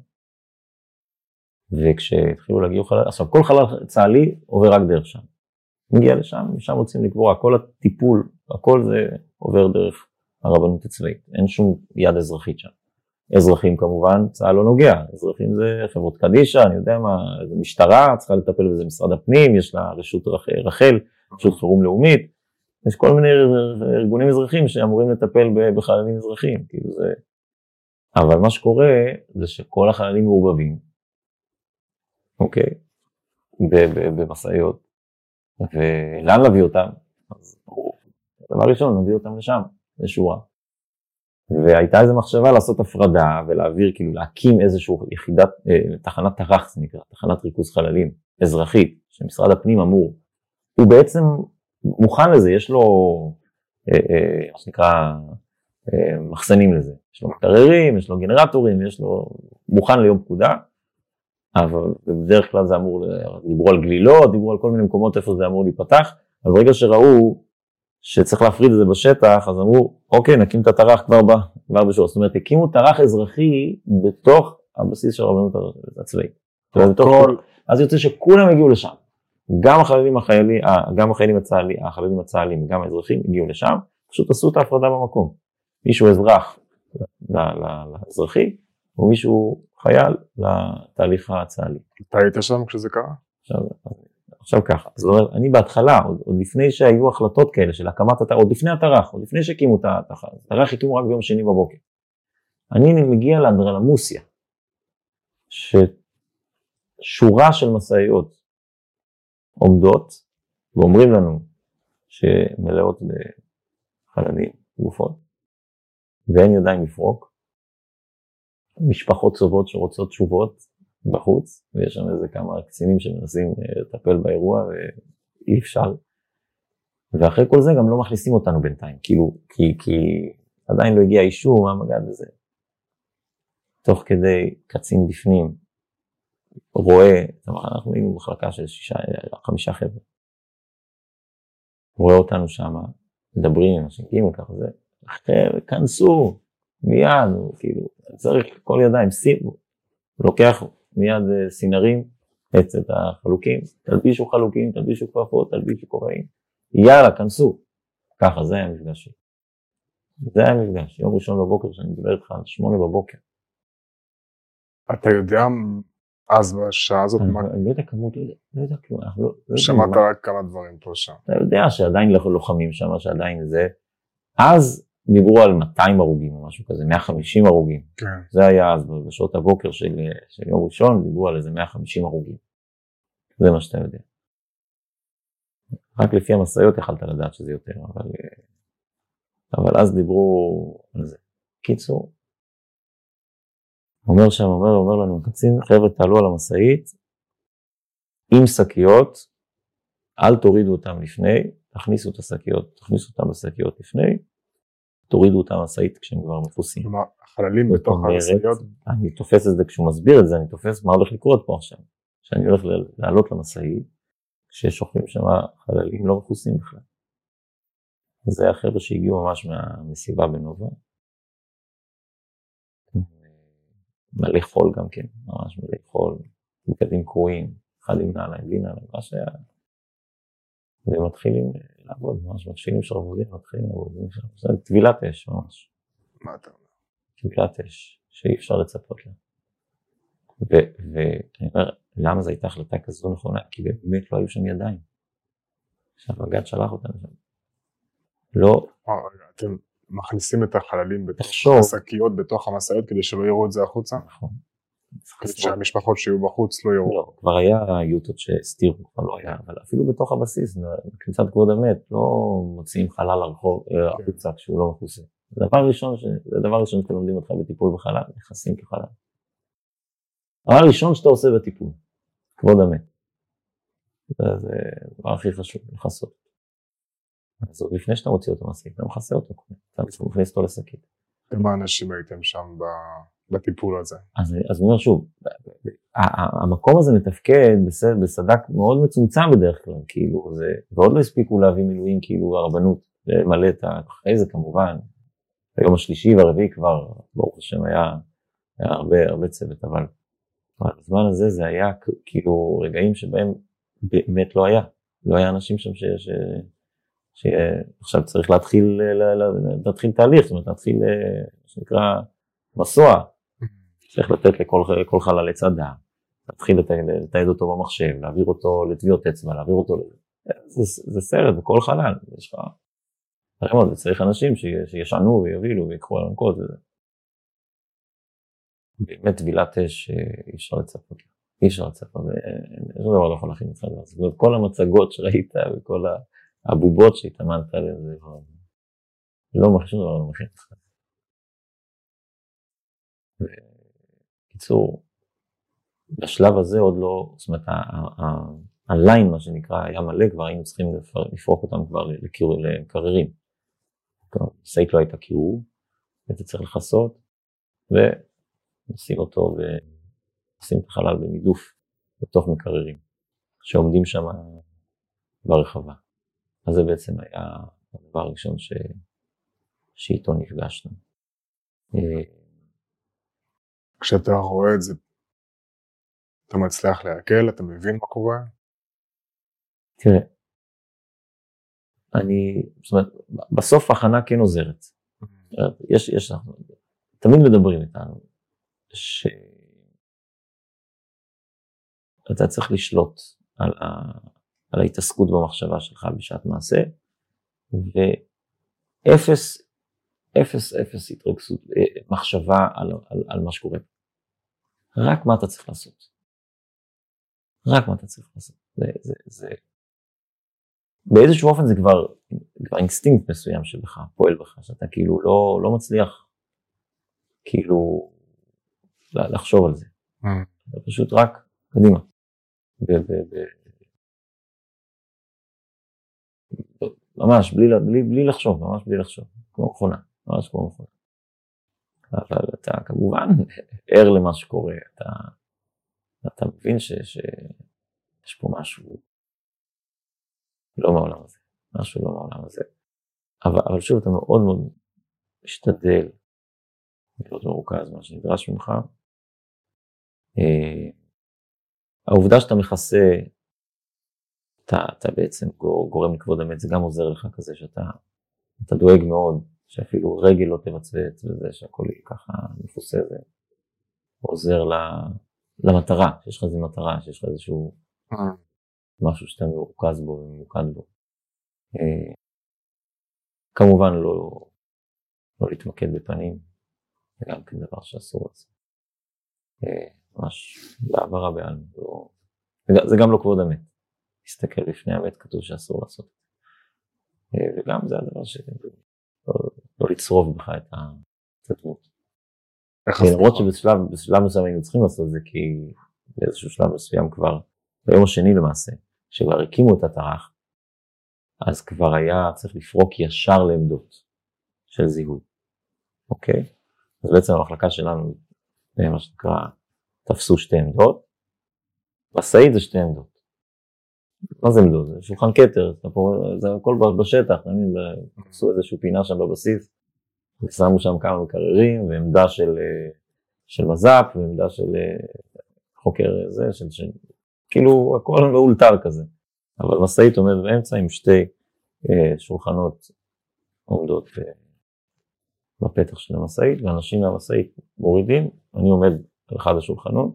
וכשהתחילו להגיעו חלל, עכשיו כל חלל צה"לי עובר רק דרך שם. מגיע לשם, משם רוצים לקבוע, כל הטיפול, הכל זה עובר דרך הרבנות הצבאית. אין שום יד אזרחית שם. אזרחים כמובן, צה"ל לא נוגע. אזרחים זה חברות קדישה, אני יודע מה, זה משטרה, צריכה לטפל בזה משרד הפנים, יש לה רשות רחל, רשות חירום לאומית, יש כל מיני ארגונים אזרחיים שאמורים לטפל בחללים אזרחיים, כאילו זה. אבל מה שקורה זה שכל החללים מעורבבים, אוקיי, במסעיות, ולאן להביא אותם? אז דבר ראשון, נביא אותם לשם, לשורה. והייתה איזו מחשבה לעשות הפרדה ולהעביר, כאילו להקים איזשהו יחידת, תחנת תר"ח, זה נקרא, תחנת ריכוז חללים אזרחית, שמשרד הפנים אמור. הוא בעצם מוכן לזה, יש לו, מה שנקרא, מחסנים לזה. יש לו מקררים, יש לו גנרטורים, יש לו מוכן ליום פקודה, אבל בדרך כלל זה אמור, דיברו על גלילות, דיברו על כל מיני מקומות איפה זה אמור להיפתח, אבל ברגע שראו שצריך להפריד את זה בשטח, אז אמרו, אוקיי, נקים את התר"ח כבר בשורה. זאת אומרת, הקימו תר"ח אזרחי בתוך הבסיס של הרבנות הצבאית. אז יוצא שכולם הגיעו לשם. גם החיילים הצה"לים, גם האזרחים הגיעו לשם, פשוט עשו את ההפרדה במקום. מישהו אזרח לאזרחי, ומישהו חייל לתהליך הצה"לי. אתה היית שם כשזה קרה? עכשיו ככה, זאת אומרת, אני בהתחלה, עוד לפני שהיו החלטות כאלה של הקמת התר"ח, עוד לפני התר"ח, עוד לפני שהקימו את התר"ח, הקימו רק ביום שני בבוקר. אני מגיע לאנדרלמוסיה, ששורה של מסעיות עומדות, ואומרים לנו שמלאות בחללים, גופות, ואין ידיים לפרוק, משפחות צובות שרוצות תשובות בחוץ, ויש שם איזה כמה קצינים שמנסים לטפל באירוע, ואי אפשר. ואחרי כל זה גם לא מכניסים אותנו בינתיים, כאילו, כי עדיין לא הגיע אישור מהמג"ד וזה. תוך כדי קצין בפנים, רואה, אנחנו היינו במחלקה של 5 חבר'ה, רואה אותנו שם, מדברים עם השינקים וככה זה, חבר'ה, כנסו, מיד, כאילו, צריך כל ידיים, שימו, לוקח מיד סינרים, את החלוקים, תלבישו חלוקים, תלבישו כפפות, תלבישו כובעים, יאללה, כנסו. ככה, זה היה המפגש שלי. זה היה המפגש, יום ראשון בבוקר, שאני מדבר איתך על 8 בבוקר. אתה יודע אז בשעה הזאת מה? אני לא יודע כמות, לא יודע כלום. שמעת רק כמה דברים פה שם. אתה יודע שעדיין לוחמים שם, שעדיין זה. אז דיברו על 200 הרוגים או משהו כזה, 150 הרוגים. כן. זה היה אז, בשעות הבוקר של יום ראשון, דיברו על איזה 150 הרוגים. זה מה שאתה יודע. רק לפי המסעיות יכלת לדעת שזה יותר, אבל אז דיברו על זה. קיצור, אומר לנו הקצין, חבר'ה תעלו על המסעית, עם שקיות, אל תורידו אותם לפני, תכניסו אותם בשקיות לפני, תורידו אותם המסעית כשהם כבר מפוסים. כלומר, החללים בתוך המסעיות? אני תופס את זה, כשהוא מסביר את זה, אני תופס מה הולך לקרות פה עכשיו. שאני הולך לעלות למסעית, כששוכבים שם חללים לא מפוסים בכלל. זה היה חבר'ה שהגיעו ממש מהמסיבה בנובה. מלא חול גם כן, ממש מלא חול, בגדים קרועים, אחד עם נעליים, בלי נעליים, מה שהיה. ומתחילים לעבוד, ממש מתחילים שרבודים, מתחילים לעבוד, זה טבילת אש ממש. מה אתה אומר? טבילת אש, שאי אפשר לצפות לה. ואני אומר, למה זו הייתה החלטה כזו נכונה? כי באמת לא היו שם ידיים. שהמג"ד שלח אותנו שם. לא. אתם מכניסים את החללים בתוך השקיות, בתוך המסעיות, כדי שלא יראו את זה החוצה? נכון. כדי שהמשפחות שיהיו בחוץ לא יראו. לא, כבר היה יוטות שהסתירו, כבר לא היה, אבל אפילו בתוך הבסיס, בכניסת כבוד המת, לא מוציאים חלל לרחוב, החוצה כשהוא לא מכוסה. זה דבר ראשון שאתם לומדים אותך בטיפול בחלל, נכנסים כחלל. הדבר הראשון שאתה עושה בטיפול, כבוד המת. זה הדבר הכי חשוב, לחסות. אז עוד לפני שאתה מוציא אותו מסעית, אתה מכסה אותו, אתה מכניס אותו לשקית. כמה אנשים הייתם שם בטיפול הזה? אז אני אומר שוב, המקום הזה מתפקד בסדק מאוד מצומצם בדרך כלל, כאילו, ועוד לא הספיקו להביא מילואים, כאילו, הרבנות, למלא את אחרי זה כמובן, ביום השלישי והרביעי כבר, ברוך השם, היה הרבה צוות, אבל בזמן הזה זה היה כאילו רגעים שבהם באמת לא היה אנשים שם שעכשיו צריך להתחיל תהליך, זאת אומרת להתחיל מה שנקרא מסוע, צריך לתת לכל חלל לצדה, להתחיל לתעד אותו במחשב, להעביר אותו לטביעות אצבע, להעביר אותו זה סרט בכל חלל, יש לך מאוד, וצריך אנשים שישענו ויובילו ויקחו על הנקות וזה. באמת טבילת אש אי אפשר לצפות, איזה דבר לא יכול להכין אותך דבר. זאת אומרת, כל המצגות שראית וכל הבובות שהתאמנת לזה, לא מכין דבר, לא מכין אותך. בקיצור, בשלב הזה עוד לא, זאת אומרת, הליין, מה שנקרא, היה מלא, כבר היינו צריכים לפרוק אותם כבר לקררים. סייט לא הייתה קירור, הייתי צריך לחסות, ונשים אותו ונשים את החלל במידוף בתוך מקררים, שעומדים שם ברחבה. אז זה בעצם היה הדבר הראשון שאיתו נפגשנו. כשאתה רואה את זה, אתה מצליח להקל, אתה מבין מה קורה? תראה, זאת אומרת, בסוף ההכנה כן עוזרת. יש, תמיד מדברים איתנו, שאתה צריך לשלוט על ההתעסקות במחשבה שלך בשעת מעשה, ואפס התרגשות, מחשבה על מה שקורה. רק מה אתה צריך לעשות. באיזשהו אופן זה כבר אינסטינקט מסוים שלך, פועל בך, שאתה כאילו לא מצליח כאילו לחשוב על זה. אתה פשוט רק קדימה. ממש, בלי לחשוב, ממש בלי לחשוב, כמו מכונה, ממש כמו מכונה. אבל אתה כמובן ער למה שקורה, אתה מבין שיש פה משהו לא מהעולם הזה, משהו לא מהעולם הזה. אבל שוב, אתה מאוד מאוד משתדל להיות מרוכז, מה שנדרש ממך. העובדה שאתה מכסה, אתה בעצם גורם לכבוד המת, זה גם עוזר לך כזה שאתה דואג מאוד, שאפילו רגל לא תבצבץ וזה, שהכל יהיה ככה מפוסה, זה עוזר למטרה, שיש לך איזו מטרה, שיש לך איזשהו משהו שאתה מרוכז בו וממוקד בו. כמובן לא להתמקד בפנים, זה גם כן דבר שאסור לעשות. ממש בעברה בעלמא, זה גם לא כבוד המת. להסתכל לפני המת כתוב שאסור לעשות. וגם זה הדבר לא לצרוב בך את הדמות. למרות שבשלב מסוים היינו צריכים לעשות את זה, כי באיזשהו שלב מסוים כבר, ביום השני למעשה, שכבר הקימו את התרח, אז כבר היה צריך לפרוק ישר לעמדות של זיהוי. אוקיי? אז בעצם המחלקה שלנו, מה שנקרא, תפסו שתי עמדות. משאית זה שתי עמדות. מה זה עמדות? זה שולחן כתר, זה הכל בשטח, תפסו איזשהו פינה שם בבסיס, ושמו שם כמה מקררים, ועמדה של מז"פ, ועמדה של חוקר זה, כאילו הכל מאולתר כזה. אבל משאית עומד באמצע עם שתי שולחנות עומדות בפתח של המשאית, ואנשים מהמשאית מורידים, אני עומד על אחד השולחנות,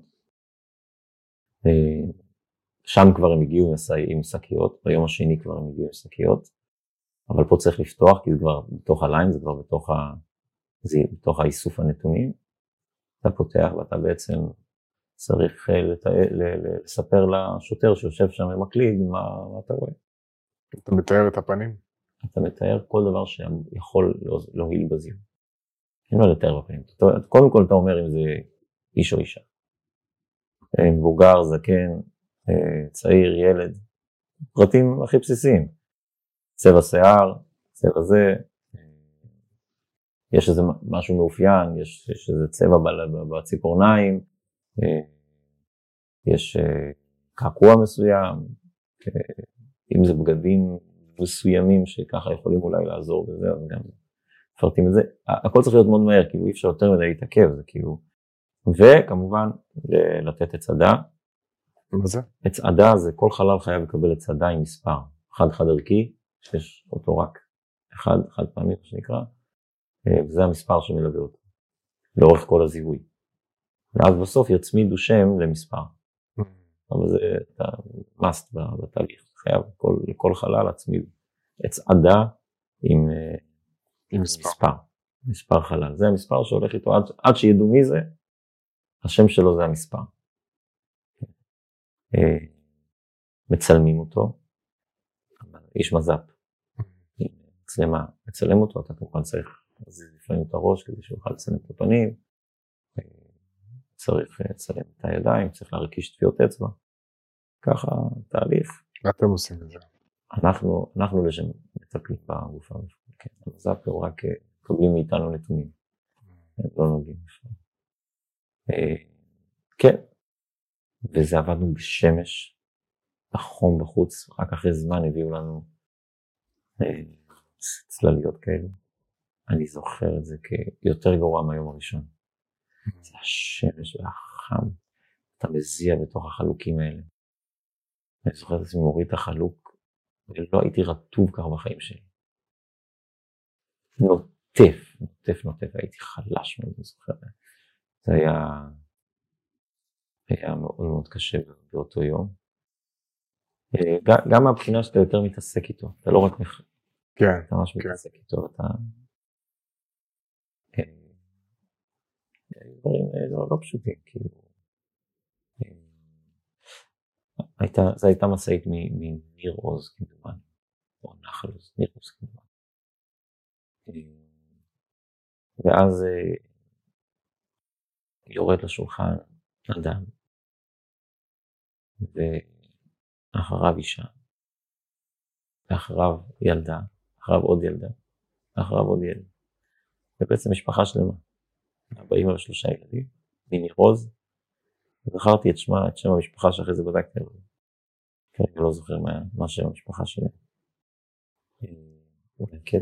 שם כבר הם הגיעו עם שקיות, ביום השני כבר הם הגיעו עם שקיות, אבל פה צריך לפתוח, כי זה כבר בתוך הליין, זה כבר בתוך האיסוף הנתונים, אתה פותח ואתה בעצם צריך לספר לשוטר שיושב שם ומקליד מה אתה רואה. אתה מתאר את הפנים? אתה מתאר כל דבר שיכול להועיל בזיהוי. אין מה לתאר בפנים. קודם כל אתה אומר אם זה איש או אישה. מבוגר, זקן, צעיר, ילד. פרטים הכי בסיסיים. צבע שיער, צבע זה. יש איזה משהו מאופיין, יש איזה צבע בציפורניים. יש קעקוע מסוים. אם זה בגדים מסוימים שככה יכולים אולי לעזור בזה, אז גם פרטים את זה. הכל צריך להיות מאוד מהר, כאילו אי אפשר יותר מדי להתעכב, זה כאילו. וכמובן, לתת הצעדה. מה זה? הצעדה זה כל חלל חייב לקבל הצעדה עם מספר. חד ערכי, שיש אותו רק חד פעמי, מה שנקרא, וזה המספר שמלווה אותו, לאורך כל הזיהוי. ואז בסוף יצמידו שם למספר. אבל זה must בתהליך. חייב לכל חלל להצמיד הצעדה עם מספר חלל. זה המספר שהולך איתו עד שידעו מי זה, השם שלו זה המספר. מצלמים אותו, איש מז"פ, מצלמה, מצלם אותו, אתה כמובן צריך להזיז לפעמים את הראש כדי שיוכל לצלם את הפנים, צריך לצלם את הידיים, צריך להרגיש טביעות אצבע, ככה תהליך. מה אתם עושים את זה? אנחנו לשם מטפלים בגוף המפעיל, כן, המז"פ הוא רק קבלים מאיתנו נתונים, לא נוגעים בפעם. כן, וזה עבדנו בשמש, בחום בחוץ, רק אחרי זמן הביאו לנו צלליות כאלו. אני זוכר את זה כיותר גרוע מהיום הראשון. זה השמש והחם, אתה מזיע בתוך החלוקים האלה. אני זוכר את עצמי מוריד את החלוק, ולא הייתי רטוב כך בחיים שלי. נוטף, הייתי חלש מאוד, אני זוכר. זה היה מאוד מאוד קשה באותו יום. גם מהבחינה שאתה יותר מתעסק איתו, אתה לא רק אתה ממש מתעסק איתו, אתה דברים לא פשוטים, כאילו. זו הייתה משאית מניר עוז, כמובן. נחלוס, ניחוס כמובן. ואז יורד לשולחן אדם, ואחריו אישה, ואחריו ילדה, אחריו עוד ילדה, אחריו עוד ילד. ובעצם משפחה שלמה. באים על 3 ילדים, מיני רוז, וזכרתי את שם המשפחה שאחרי זה בדקתי, כרגע לא זוכר מה שם המשפחה שלהם. כן.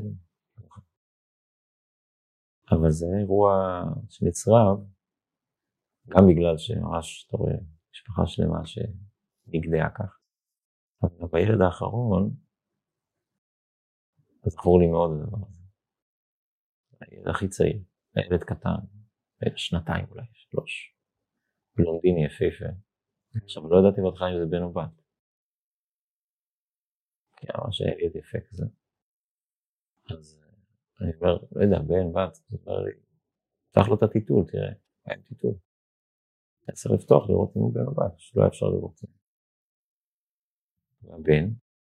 אבל זה אירוע שנצרב, גם בגלל שממש אתה רואה משפחה שלמה שנגדעה כך. אבל בילד האחרון, זכור לי מאוד הדבר הזה. הילד הכי צעיר, הילד קטן, 2 אולי, 3, בלונדיני יפהפה. עכשיו לא ידעתי בהתחלה אם זה בן או בת. כי ממש הילד יפה כזה. אז אני אומר, לא יודע, בן, בת, זה אומר לי, פתח לו את הטיטול, תראה, אין טיטול. היה צריך לפתוח לראות אם הוא בן או בת, שלא היה אפשר לראות. הבן,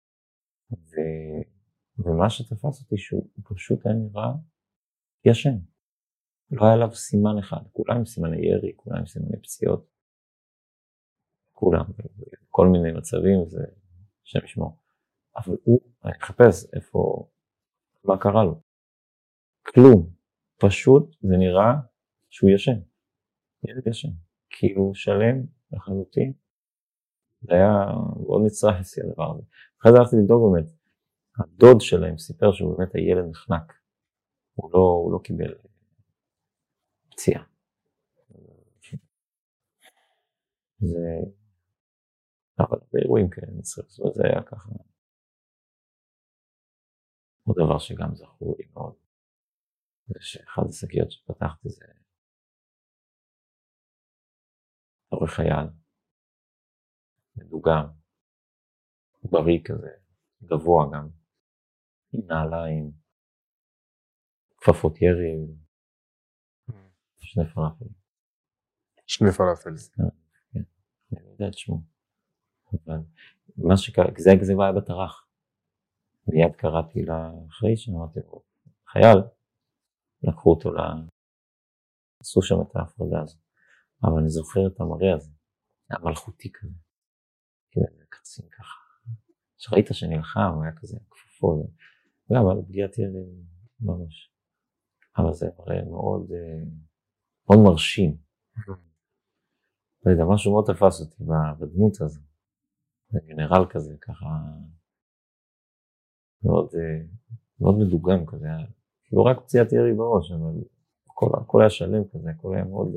ומה שתפס אותי שהוא פשוט היה נראה ישן. לא היה עליו סימן אחד, כולם עם סימני ירי, כולם עם סימני פציעות. כולם, כל מיני מצבים, זה שם ישמור. אבל אני מחפש איפה, מה קרה לו. כלום, פשוט זה נראה שהוא ישן. ילד ישן, כאילו שלם לחלוטין. זה היה מאוד נצרח אצלי הדבר הזה. אחרי זה הלכתי לבדוק באמת, הדוד שלהם סיפר שהוא באמת הילד נחנק. הוא לא קיבל פציעה. זה, אבל באירועים כאלה נצרח, זה היה ככה. עוד דבר שגם זכור לי מאוד, זה שאחד השקיות שפתחתי זה אורך חייל, מדוגם, בריא כזה, גבוה גם, עם נעליים, כפפות ירי, 2 פלאפל. 2 פלאפל. כן, אני לא יודע את שמו. אבל מה שקרה, זה היה בתרח. מיד קראתי לאחרי שאמרתי לו, חייל, לקחו אותו עשו שם את ההפרדה הזו. אבל אני זוכר את המראה הזה, היה מלכותי כזה, כאילו קצין ככה. שראית שנלחם, הוא היה כזה כפפות, גם על פגיעת ילד ממש. אבל זה מראה מאוד, מאוד מרשים. לא יודע, משהו מאוד תפס אותי בדמות הזו. זה גנרל כזה, ככה, מאוד, מאוד מדוגם כזה, לא רק פציעת ירי בראש, אבל הכל היה שלם כזה, הכל היה מאוד...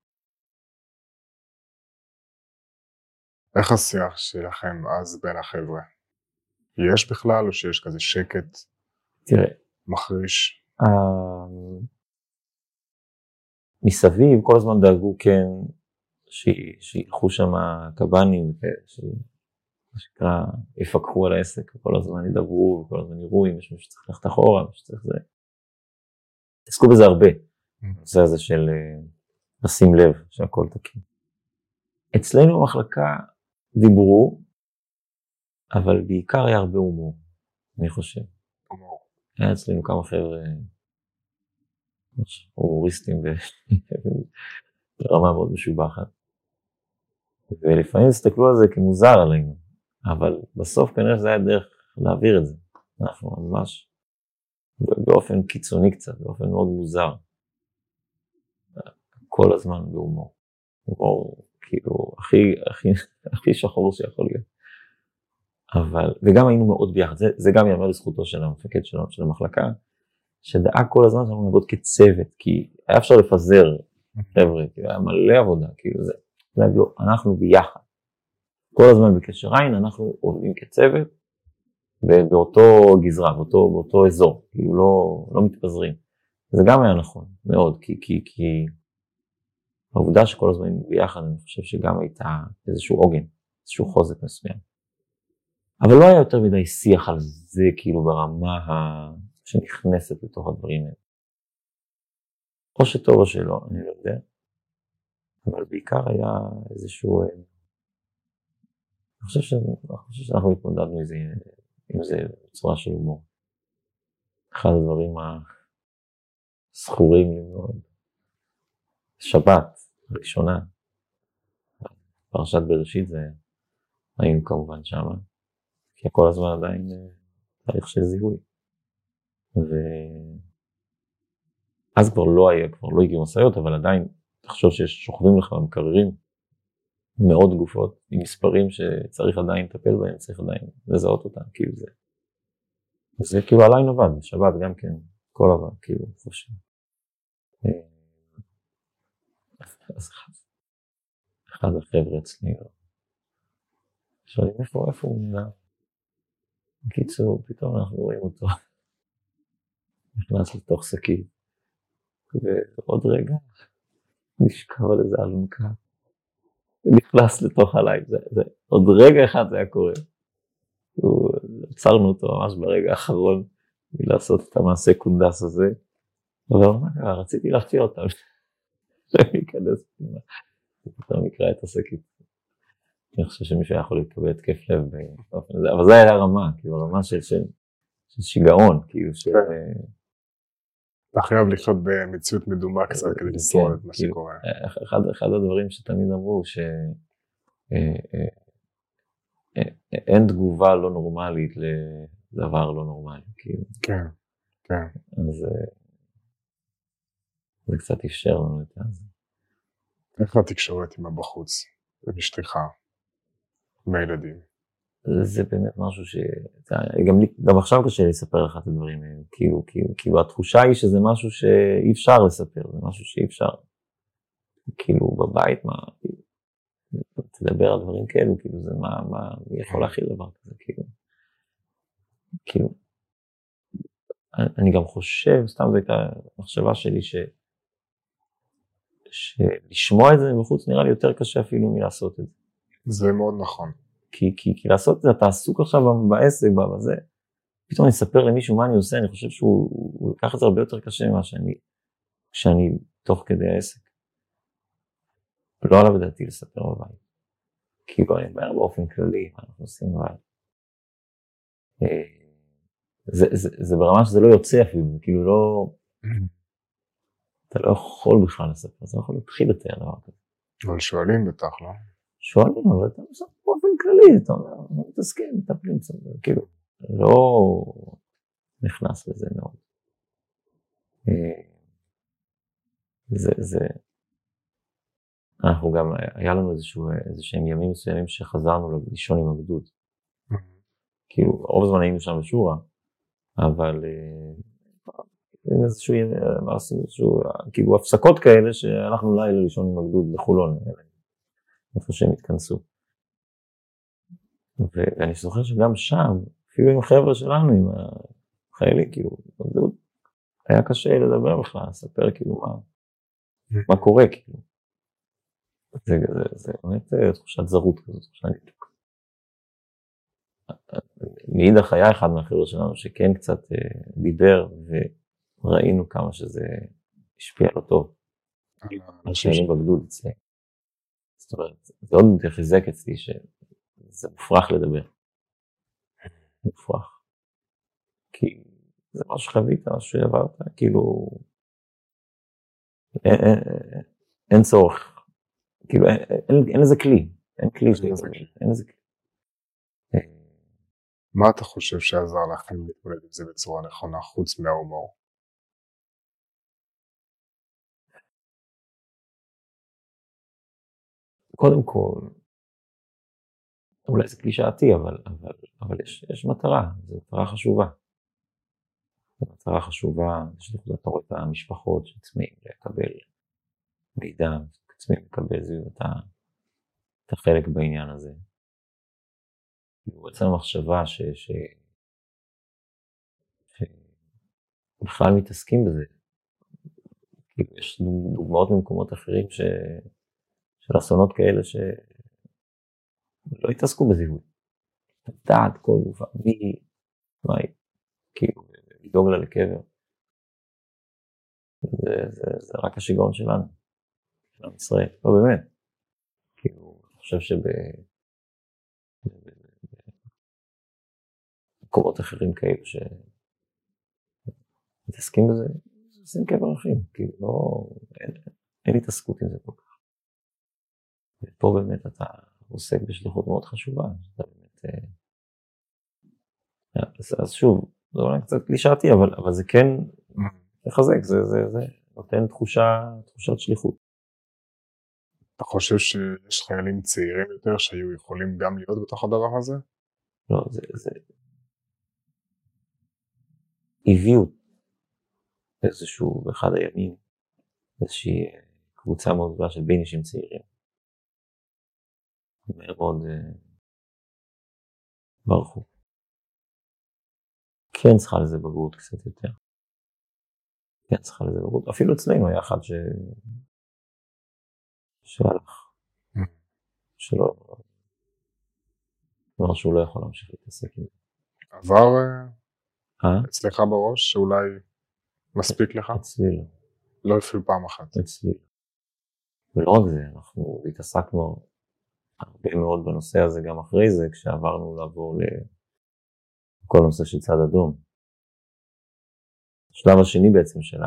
איך השיח שלכם אז בין החבר'ה? יש בכלל או שיש כזה שקט? תראה, מחריש? מסביב כל הזמן דאגו כן שילכו שם קב"נים, מה שנקרא, יפקחו על העסק, וכל הזמן ידברו, וכל הזמן יראו אם יש מישהו שצריך ללכת אחורה, מישהו שצריך זה. תעסקו בזה הרבה, הנושא הזה של לשים לב שהכל תקין. אצלנו במחלקה דיברו, אבל בעיקר היה הרבה הומור, אני חושב. היה אצלנו כמה חבר'ה הומוריסטים ברמה מאוד משובחת. ולפעמים הסתכלו על זה כמוזר עלינו, אבל בסוף כנראה שזה היה דרך להעביר את זה. אנחנו ממש באופן קיצוני קצת, באופן מאוד מוזר. כל הזמן בהומור. הומור כאילו הכי שחור שיכול להיות. אבל, וגם היינו מאוד ביחד, זה גם יאמר לזכותו של המפקד שלנו, של המחלקה, שדאג כל הזמן שאנחנו נעבוד כצוות, כי היה אפשר לפזר חבר'ה, כי היה מלא עבודה, כאילו זה. להגיד לו, אנחנו ביחד. כל הזמן בקשר עין, אנחנו עובדים כצוות, ובאותו גזרה, באותו אזור, כאילו לא מתפזרים. זה גם היה נכון, מאוד, כי העובדה שכל הזמן ביחד, אני חושב שגם הייתה איזשהו עוגן, איזשהו חוזק מסוים. אבל לא היה יותר מדי שיח על זה, כאילו ברמה שנכנסת לתוך הדברים האלה. או שטוב או שלא, אני לא יודע. אבל בעיקר היה איזשהו... אני חושב שאנחנו התמודדנו אם זה בצורה של הומור. אחד הדברים הזכורים לי מאוד. שבת, ראשונה, פרשת בראשית זה, היינו כמובן שם, כי כל הזמן עדיין תהליך של זיהוי. ואז כבר לא הגיעו משאיות, אבל עדיין תחשוב ששוכבים לך במקררים מאות גופות עם מספרים שצריך עדיין לטפל בהם, צריך עדיין לזהות אותם, כאילו זה. זה כאילו עליי נובד, בשבת גם כן, כל עבד, כאילו, חושב. אז אחד החבר'ה אצלי, שואלים איפה הוא נע? בקיצור, פתאום אנחנו רואים אותו, נכנס לתוך שקית, ועוד רגע נשכב על איזה אלונקה, נכנס לתוך הלייב, עוד רגע אחד זה היה קורה. עצרנו אותו ממש ברגע האחרון, מלעשות את המעשה קונדס הזה, אבל מה קרה, רציתי להפתיע אותם, שהם ייכנס פנימה, ופתאום יקרא את השקית. אני חושב שמישהו יכול לקבל התקף לב באופן הזה, אבל זה היה הרמה, כאילו הרמה של שיגעון, כאילו של... אתה חייב לחיות במציאות מדומה קצת כדי לשרוד את מה שקורה. אחד הדברים שתמיד אמרו, שאין תגובה לא נורמלית לדבר לא נורמלי, כאילו. כן, כן. אז זה קצת אפשר לנו את זה. איך התקשורת עם הבחוץ, עם אשתך, עם הילדים? זה באמת משהו גם עכשיו קשה לספר לך את הדברים האלה, כאילו התחושה היא שזה משהו שאי אפשר לספר, זה משהו שאי אפשר, כאילו בבית, מה, תדבר על דברים כאלו, כאילו זה מה יכול להכיל דבר כזה, כאילו, אני גם חושב, סתם זו הייתה מחשבה שלי, שלשמוע את זה מבחוץ נראה לי יותר קשה אפילו מלעשות את זה. זה מאוד נכון. כי לעשות את זה, אתה עסוק עכשיו בעסק, בזה, פתאום אני אספר למישהו מה אני עושה, אני חושב שהוא ייקח את זה הרבה יותר קשה ממה כשאני תוך כדי העסק. לא עליו לדעתי לספר בבית. כאילו אני אומר באופן כללי, מה אנחנו עושים בבית. זה ברמה שזה לא יוצא אפילו, זה כאילו לא... אתה לא יכול בכלל לספר, אתה לא יכול להתחיל לתאר דבר כזה. אבל שואלים בטח, לא? שואלים, אבל אתה עושה באופן כללי, אתה אומר, מתעסקים, מטפלים, כאילו, לא נכנס לזה מאוד. אנחנו גם, היה לנו איזשהם ימים מסוימים שחזרנו לישון עם הגדוד. כאילו, רוב הזמן היינו שם בשורה, אבל איזשהו, כאילו, הפסקות כאלה שהלכנו לילה לישון עם הגדוד בחולון, איפה שהם התכנסו. ואני זוכר שגם שם, אפילו עם החבר'ה שלנו, עם החיילים, כאילו, בגדוד, היה קשה לדבר בכלל, לספר כאילו מה קורה, כאילו. זה באמת תחושת זרות כזאת, תחושת ניתוק. מאידך היה אחד מהחבר'ה שלנו שכן קצת דיבר, וראינו כמה שזה השפיע לו טוב. על חיילים בגדוד אצלי. זאת אומרת, זה עוד חיזק אצלי שזה מופרך לדבר. מופרך. כי זה מה שחווית, מה שעברת, כאילו, אין צורך. כאילו, אין לזה כלי. אין כלי. אין לזה כלי. מה אתה חושב שעזר לכם להתמודד עם זה בצורה נכונה, חוץ מההומור? קודם כל, אולי זה קלישאתי, אבל יש מטרה, זו מטרה חשובה. זו מטרה חשובה, שאתה רואה את המשפחות שצמאים לקבל מידע, צמאים לקבל זיו, אתה חלק בעניין הזה. בעצם המחשבה שבכלל מתעסקים בזה. כאילו יש דוגמאות ממקומות אחרים של אסונות כאלה שלא התעסקו בזיהוי. לדעת כל גופה, מה היא, כאילו, לדאוג לה לקבר. זה רק השיגעון שלנו, של עם ישראל. לא באמת. כאילו, אני חושב מקומות אחרים כאלו שמתעסקים בזה, עושים קבר אחים, כאילו לא, אין לי התעסקות עם זה כל כך. ופה באמת אתה עוסק בשליחות מאוד חשובה, אתה באמת, אז שוב, זה אולי קצת קלישאתי, אבל זה כן לחזק, זה נותן תחושת שליחות. אתה חושב שיש חיילים צעירים יותר שהיו יכולים גם להיות בתוך הדבר הזה? לא, זה הביאו איזשהו, באחד הימים, איזושהי קבוצה מאוד גדולה של בינישים צעירים. מהר מאוד ברחו. כן צריכה לזה בגרות קצת יותר. כן צריכה לזה בגרות. אפילו אצלנו היה אחד שהלך. שלא, כלומר שהוא לא יכול להמשיך להתעסק עם זה. עבר אצלך בראש שאולי מספיק לך? אצלי לא. לא אפילו פעם אחת. אצלי. ולא רק זה, אנחנו התעסקנו הרבה מאוד בנושא הזה גם אחרי זה, כשעברנו לעבור לכל הנושא של צד אדום. השלב השני בעצם של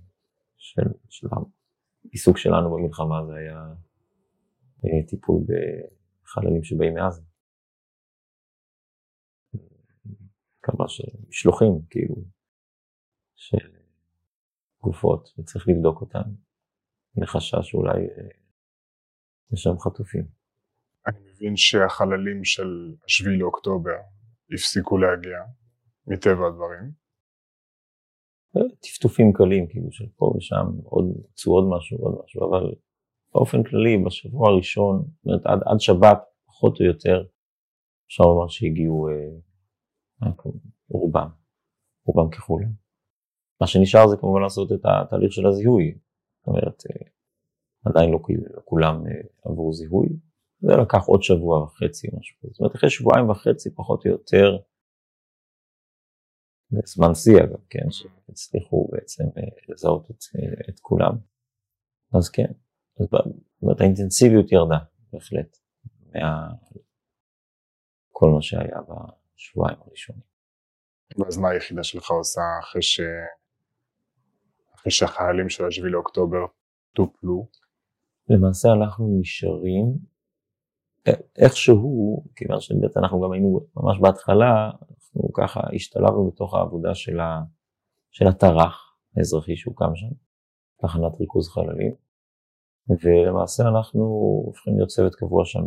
העיסוק שלנו במלחמה זה היה טיפול בחללים שבאים מעזה. כמה שמשלוחים כאילו של גופות, וצריך לבדוק אותם מחשש שאולי יש שם חטופים. אני מבין שהחללים של 7 לאוקטובר הפסיקו להגיע מטבע הדברים. טפטופים קלים כאילו של פה ושם, עוד משהו, אבל באופן כללי בשבוע הראשון, זאת אומרת עד שבת פחות או יותר, אפשר לומר שהגיעו רובם ככולם. מה שנשאר זה כמובן לעשות את התהליך של הזיהוי, זאת אומרת עדיין לא כולם עברו זיהוי, זה לקח עוד שבוע וחצי משהו, זאת אומרת אחרי שבועיים וחצי פחות או יותר, זמן שיא אגב, כן, שהצליחו בעצם לזהות את כולם, אז כן, זאת אומרת האינטנסיביות ירדה בהחלט, כל מה שהיה בשבועיים הראשונים. ואז מה היחידה שלך עושה אחרי שהחיילים של 7 לאוקטובר טופלו? למעשה אנחנו נשארים, איכשהו, כיוון שבאמת אנחנו גם היינו ממש בהתחלה, אנחנו ככה השתלבנו בתוך העבודה של התר"ח האזרחי שהוקם שם, תחנת ריכוז חללים, ולמעשה אנחנו הופכים להיות צוות קבוע שם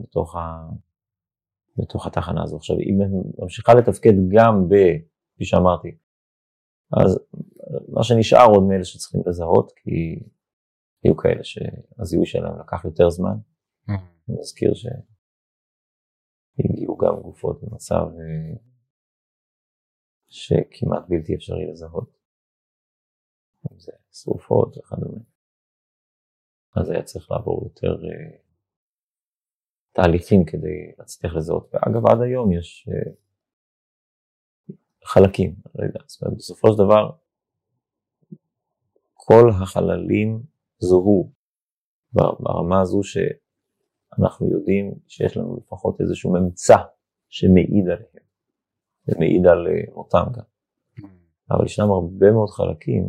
בתוך התחנה הזו. עכשיו היא ממשיכה לתפקד גם כפי שאמרתי, אז מה שנשאר עוד מאלה שצריכים לזהות, כי היו כאלה שהזיהוי שלהם לקח יותר זמן, אני מזכיר שהגיעו גם גופות במצב שכמעט בלתי אפשרי לזהות, אם זה שרופות וכדומה. אז היה צריך לעבור יותר תהליכים כדי להצליח לזהות. ואגב, עד היום יש חלקים, לא יודע, זאת אומרת, בסופו של דבר, כל החללים זוהו ברמה הזו שאנחנו יודעים שיש לנו לפחות איזשהו ממצא שמעיד עליהם, ומעיד על מותם גם. אבל ישנם הרבה מאוד חלקים,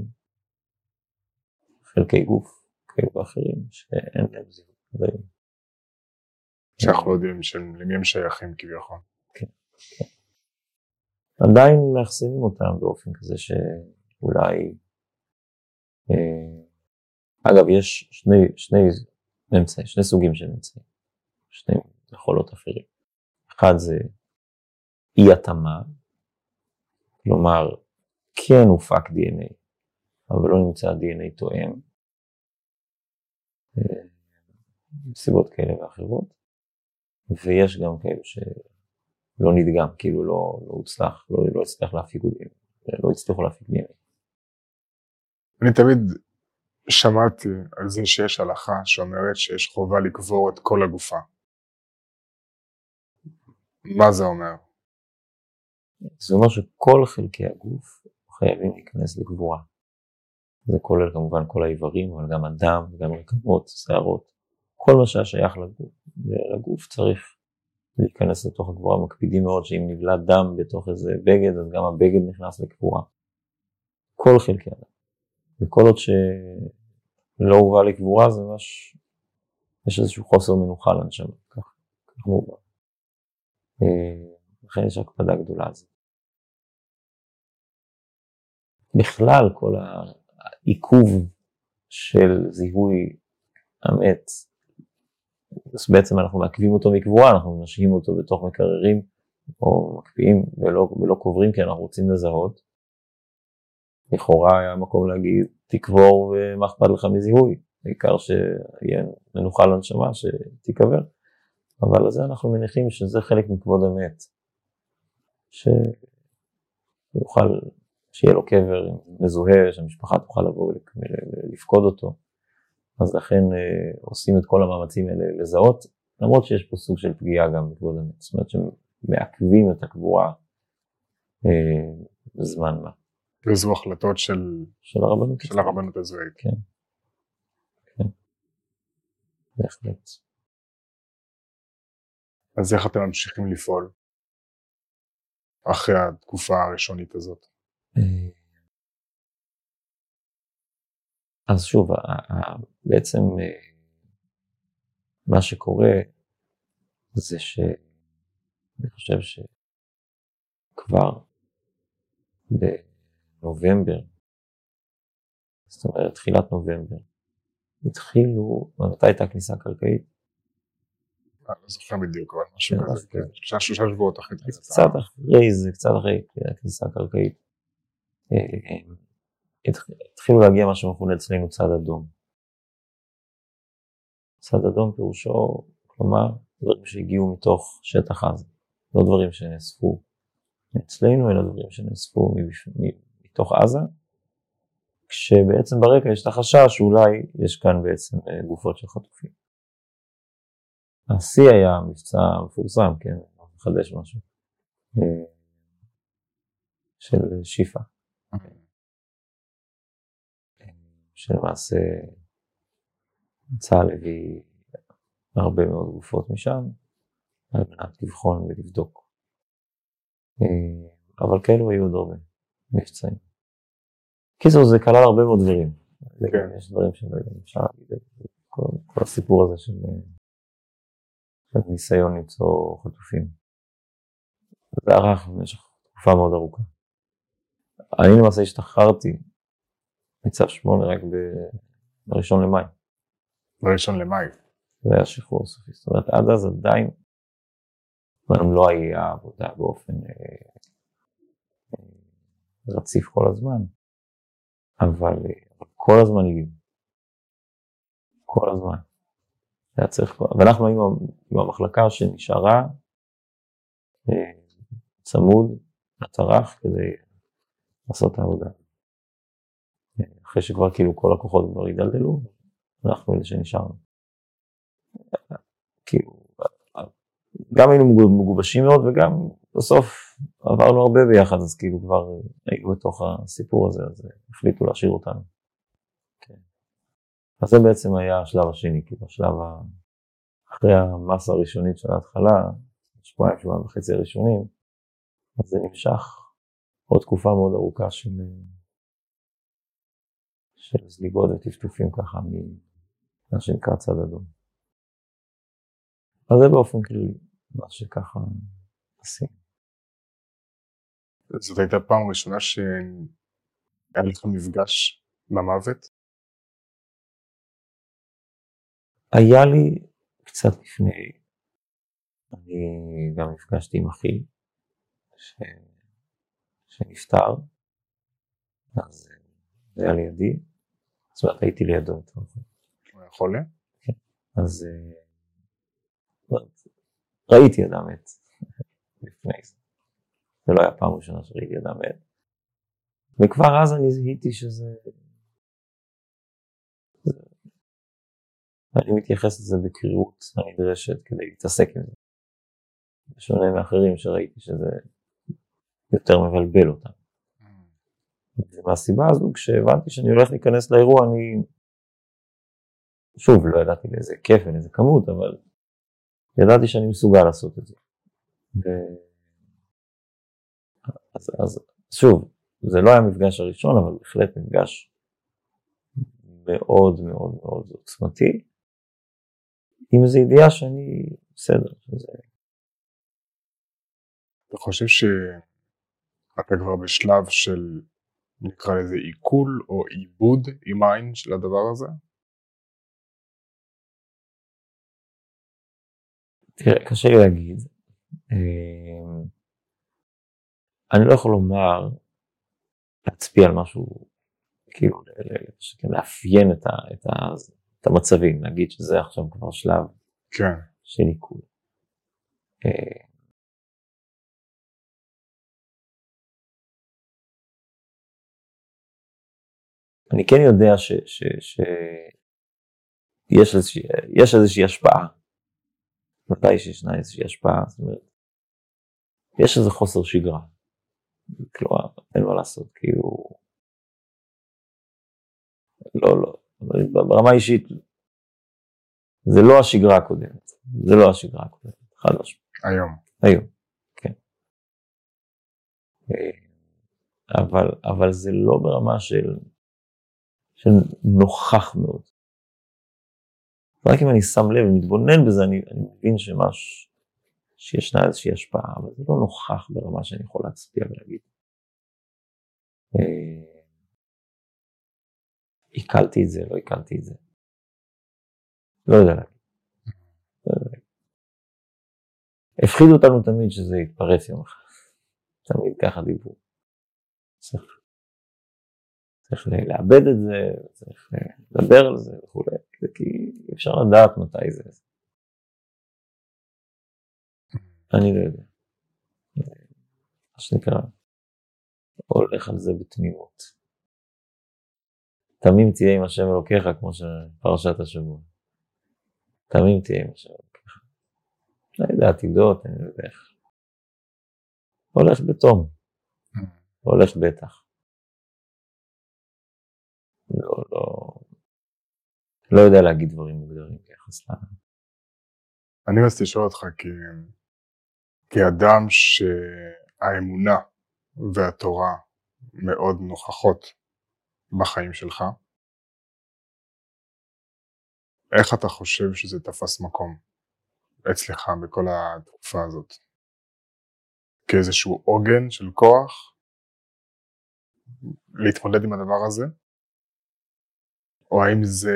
חלקי גוף, כאלה ואחרים, שאין להם זיהוי. שאנחנו יודעים למי הם שייכים כביכול. כן. עדיין מאחסנים אותם באופן כזה שאולי, אגב יש שני סוגים של ממצאים, שני יכולות אחרים. אחד זה אי התאמה, כלומר כן הופק DNA, אבל לא נמצא DNA תואם, מסיבות כאלה ואחרות, ויש גם כאלה שלא נדגם, כאילו לא הוצלח, לא הצליח להפיק DNA, לא הצליחו להפיק DNA. אני תמיד שמעתי על זה שיש הלכה שאומרת שיש חובה לקבור את כל הגופה. מה זה אומר? זה אומר שכל חלקי הגוף חייבים להיכנס לקבורה. זה כולל כמובן כל האיברים, אבל גם הדם, גם רקמות, שערות. כל מה ששייך לגוף צריך להיכנס לתוך הקבורה, מקפידים מאוד שאם נבלע דם בתוך איזה בגד, אז גם הבגד נכנס לקבורה. כל חלקי אדם. וכל עוד שלא הובא לקבורה, זה ממש, יש איזשהו חוסר מנוחה לנשמה, כך מובן. לכן יש הקפדה גדולה על זה. בכלל, כל העיכוב של זיהוי המת, אז בעצם אנחנו מעכבים אותו מקבורה, אנחנו משהים אותו בתוך מקררים, או מקפיאים ולא קוברים, כי אנחנו רוצים לזהות. לכאורה היה מקום להגיד, תקבור ומה אכפת לך מזיהוי, בעיקר שיהיה מנוחה לנשמה שתיקבר. אבל לזה אנחנו מניחים שזה חלק מכבוד המת, שיהיה לו קבר מזוהה, שהמשפחה תוכל לבוא ולפקוד אותו. אז לכן עושים את כל המאמצים האלה לזהות, למרות שיש פה סוג של פגיעה גם מכבוד המת. זאת אומרת שמעכבים את הקבורה בזמן מה. וזו החלטות של הרבנות הצבאית. כן. כן. בהחלט. אז איך אתם ממשיכים לפעול אחרי התקופה הראשונית הזאת? אז שוב, בעצם מה שקורה זה שאני חושב שכבר בנובמבר, זאת אומרת תחילת נובמבר, התחילו, מתי הייתה כניסה קרקעית? לא זוכר בדיוק, אבל משהו כזה, שלושה שבועות אחרי כניסה. קצת אחרי זה, קצת אחרי הכניסה הקרקעית, התחילו להגיע מה שמכונה אצלנו צד אדום. צד אדום פירושו, כלומר, דברים שהגיעו מתוך שטח עזה, לא דברים שנאספו אצלנו, אלא דברים שנאספו מתוך עזה, כשבעצם ברקע יש את החשש שאולי יש כאן בעצם גופות של חטופים. השיא היה מבצע מפורסם, כן, מחדש משהו, של שיפה. שלמעשה צה"ל הביא הרבה מאוד גופות משם, על מנת לבחון ולבדוק. אבל כאלו היו עוד הרבה מבצעים. קיצור, זה כלל הרבה מאוד דברים. כן. יש דברים שלא יודעים, אפשר להגיד, כל הסיפור הזה של ניסיון למצוא חטופים. זה ארך במשך תקופה מאוד ארוכה. אני למעשה השתחררתי מצו 8 רק ב1 למאי. ב1 למאי. זה היה שחרור סופי. זאת אומרת, עד אז עדיין לא היה עבודה באופן רציף כל הזמן, אבל כל הזמן הגיעו. כל הזמן. היה צריך, ואנחנו היינו במחלקה שנשארה צמוד לטרח כדי לעשות את העבודה. אחרי שכבר כאילו כל הכוחות כבר ידלדלו, אנחנו אלה שנשארנו. כאילו, גם היינו מגובשים מאוד וגם בסוף עברנו הרבה ביחד, אז כאילו כבר היינו בתוך הסיפור הזה, אז החליטו להשאיר אותנו. כן. אז זה בעצם היה השלב השני, כאילו השלב אחרי המסה הראשונית של ההתחלה, שבועיים וחצי הראשונים, אז זה נמשך עוד תקופה מאוד ארוכה של זליגות וטפטופים ככה ממה שנקרא צד אדום. אז זה באופן כללי, מה שככה עושים. זאת הייתה פעם ראשונה שהיה לך מפגש במוות? היה לי קצת לפני, אני גם נפגשתי עם אחי שנפטר, אז זה היה לידי, זאת אומרת הייתי לידו. הוא היה חולה? כן, אז ראיתי אדם מת לפני זה. זה לא היה פעם ראשונה שראיתי אדם מת. וכבר אז אני זיהיתי שזה... אני מתייחס לזה בקריאות הנדרשת כדי להתעסק עם זה. בשונה מאחרים שראיתי שזה יותר מבלבל אותם. ומהסיבה הזו, כשהבנתי שאני הולך להיכנס לאירוע, אני... שוב, לא ידעתי לאיזה כיף ולאיזה כמות, אבל ידעתי שאני מסוגל לעשות את זה. אז שוב, זה לא היה מפגש הראשון, אבל בהחלט מפגש מאוד מאוד מאוד עוצמתי, עם איזו ידיעה שאני בסדר. אתה חושב שאתה כבר בשלב של, נקרא לזה עיכול או עיבוד עם העין של הדבר הזה? תראה, קשה לי להגיד. אני לא יכול לומר, להצביע על משהו, כאילו, לאפיין את המצבים, להגיד שזה עכשיו כבר שלב של עיכול. אני כן יודע שיש איזושהי השפעה, מתי שישנה איזושהי השפעה, זאת אומרת, יש איזה חוסר שגרה, כלומר, אין מה לעשות, כאילו, לא, ברמה אישית, זה לא השגרה הקודמת, חד משמעית. היום, כן. אבל זה לא ברמה של נוכח מאוד. רק אם אני שם לב ומתבונן בזה, אני מבין שישנה איזושהי השפעה, אבל זה לא נוכח ברמה שאני יכול להצביע ולהגיד. עיכלתי את זה, לא עיכלתי את זה. לא יודע להגיד. הפחידו אותנו תמיד שזה יתפרץ יום אחד. תמיד ככה דיבור. צריך לאבד את זה, צריך לדבר על זה וכו'. כי אפשר לדעת מתי זה. אני לא יודע. מה שנקרא, הולך על זה בתמימות. תמים תהיה עם השם אלוקיך, כמו שפרשת השבוע. תמים תהיה עם השם אלוקיך. לא יודע, עתידות, אני לא יודע איך. הולך בתום. הולך בטח. לא יודע להגיד דברים מוגדרים כיחס לה. אני רציתי לשאול אותך כאדם שהאמונה והתורה מאוד נוכחות בחיים שלך, איך אתה חושב שזה תפס מקום אצלך בכל התקופה הזאת? כאיזשהו עוגן של כוח להתמודד עם הדבר הזה? או האם זה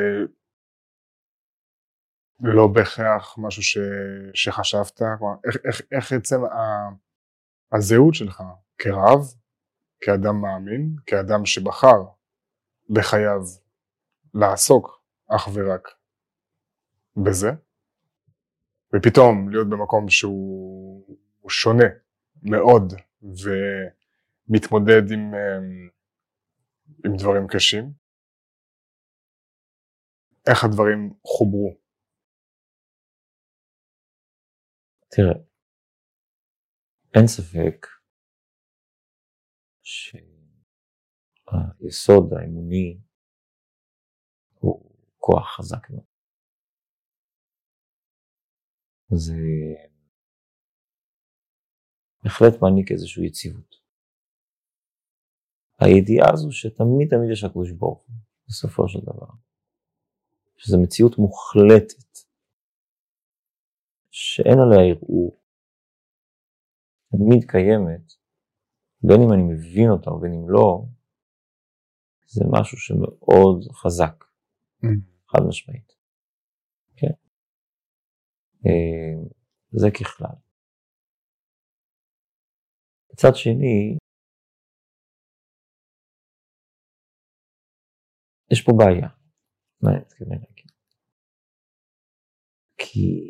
לא בהכרח משהו שחשבת? איך עצם הזהות שלך כרב, כאדם מאמין, כאדם שבחר בחייו לעסוק אך ורק בזה, ופתאום להיות במקום שהוא שונה מאוד ומתמודד עם דברים קשים, איך הדברים חוברו? תראה, אין ספק שהיסוד האמוני הוא כוח חזק מאוד. זה בהחלט מעניק איזושהי יציבות. הידיעה הזו שתמיד יש הקדוש ברוך הוא בסופו של דבר, שזו מציאות מוחלטת שאין עליה ערעור, תמיד קיימת, בין אם אני מבין אותה ובין אם לא, זה משהו שמאוד חזק, חד משמעית. כן. זה ככלל. בצד שני, יש פה בעיה. מה אני מתכוון להגיד? כי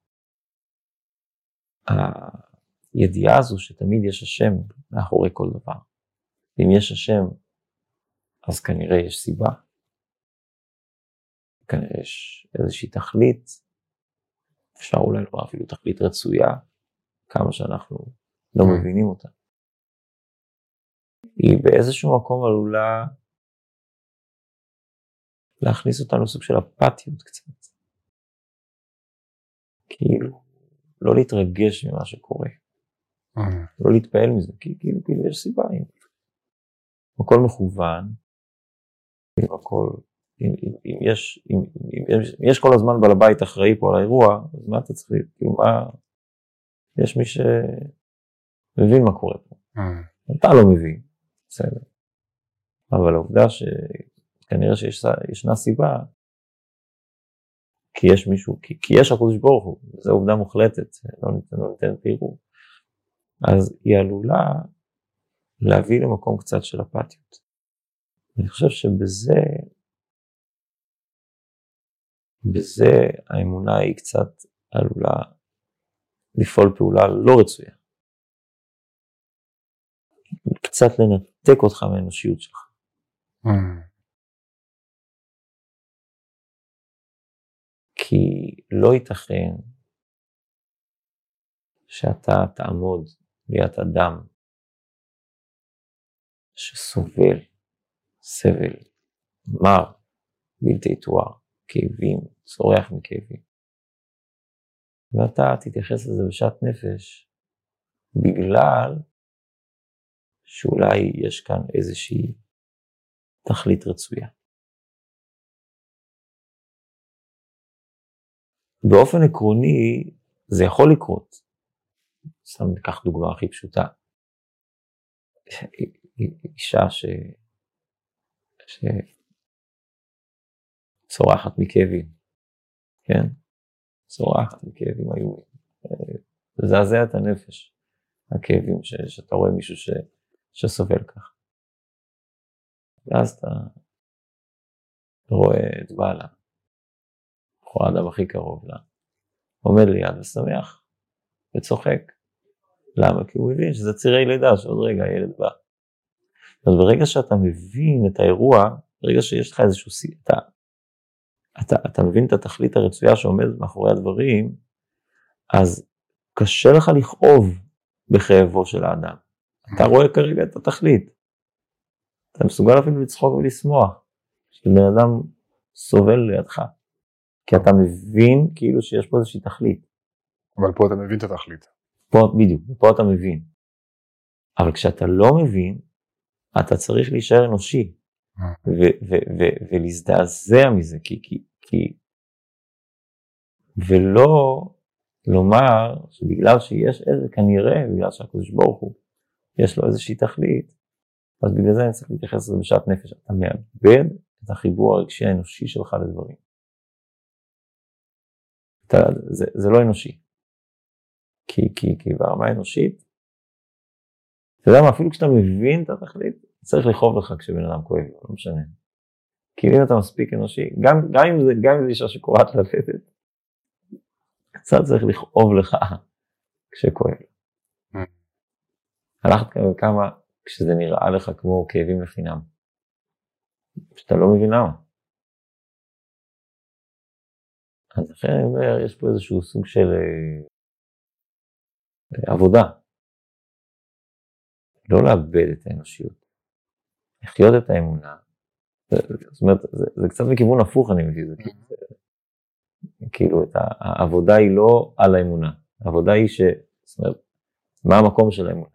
הידיעה הזו שתמיד יש השם מאחורי כל דבר. אם יש השם, אז כנראה יש סיבה. כנראה יש איזושהי תכלית. אפשר אולי לומר אפילו תכלית רצויה, כמה שאנחנו לא מבינים אותה. היא באיזשהו מקום עלולה להכניס אותנו לסוג של אפתיות קצת. כאילו, לא להתרגש ממה שקורה. לא להתפעל מזה, כי כאילו יש סיבה. הכל מכוון, אם יש כל הזמן בעל הבית אחראי פה על האירוע, אז מה אתה צריך, כאילו מה, יש מי שמבין מה קורה פה. אתה לא מבין, בסדר. אבל העובדה שכנראה שישנה סיבה, כי יש מישהו, כי יש הקדוש ברוך הוא, זו עובדה מוחלטת, לא ניתן פירור. אז היא עלולה להביא למקום קצת של אפתיות. אני חושב שבזה האמונה היא קצת עלולה לפעול פעולה לא רצויה. קצת לנתק אותך מהאנושיות שלך. כי לא ייתכן שאתה תעמוד ליד אדם שסובל, סבל, מר, בלתי יתואר, כאבים, צורח מכאבים. ואתה תתייחס לזה בשעת נפש, בגלל שאולי יש כאן איזושהי תכלית רצויה. באופן עקרוני זה יכול לקרות. סתם ניקח דוגמה הכי פשוטה. אישה צורחת מכאבים, כן? צורחת מכאבים איומים. זה זעזע את הנפש, הכאבים שאתה רואה מישהו שסובל כך. ואז אתה רואה את בעלה, או האדם הכי קרוב לה, עומד ליד ושמח וצוחק. למה? כי הוא מבין שזה צירי לידה, שעוד רגע הילד בא. אז ברגע שאתה מבין את האירוע, ברגע שיש לך איזשהו סיטה, אתה מבין את התכלית הרצויה שעומדת מאחורי הדברים, אז קשה לך לכאוב בכאבו של האדם. אתה רואה כרגע את התכלית. אתה מסוגל אפילו לצחוק ולשמוח, שבן אדם סובל לידך. כי אתה מבין כאילו שיש פה איזושהי תכלית. אבל פה אתה מבין את התכלית. בדיוק, פה אתה מבין. אבל כשאתה לא מבין, אתה צריך להישאר אנושי. ולהזדעזע מזה, ולא לומר שבגלל שיש איזה, כנראה, בגלל שהקדוש ברוך הוא, יש לו איזושהי תכלית, אז בגלל זה אני צריך להתייחס לזה בשעת נפש. אתה מאבד את החיבור הרגשי האנושי שלך לדברים. זה לא אנושי. כי ברמה האנושית, אתה יודע מה, אפילו כשאתה מבין את התכלית, צריך לכאוב לך כשבן אדם כואב, לא משנה. כי אם אתה מספיק אנושי, גם אם זה אישה שקוראת ללדת, קצת צריך לכאוב לך כשכואב. הלכת כמה כשזה נראה לך כמו כאבים לחינם. שאתה לא מבין למה. אז לכן אני אומר, יש פה איזשהו סוג של עבודה. לא לאבד את האנושיות. לחיות את האמונה. זאת אומרת, זה קצת מכיוון הפוך אני מביא את זה. כאילו, העבודה היא לא על האמונה. העבודה היא זאת אומרת, מה המקום של האמונה?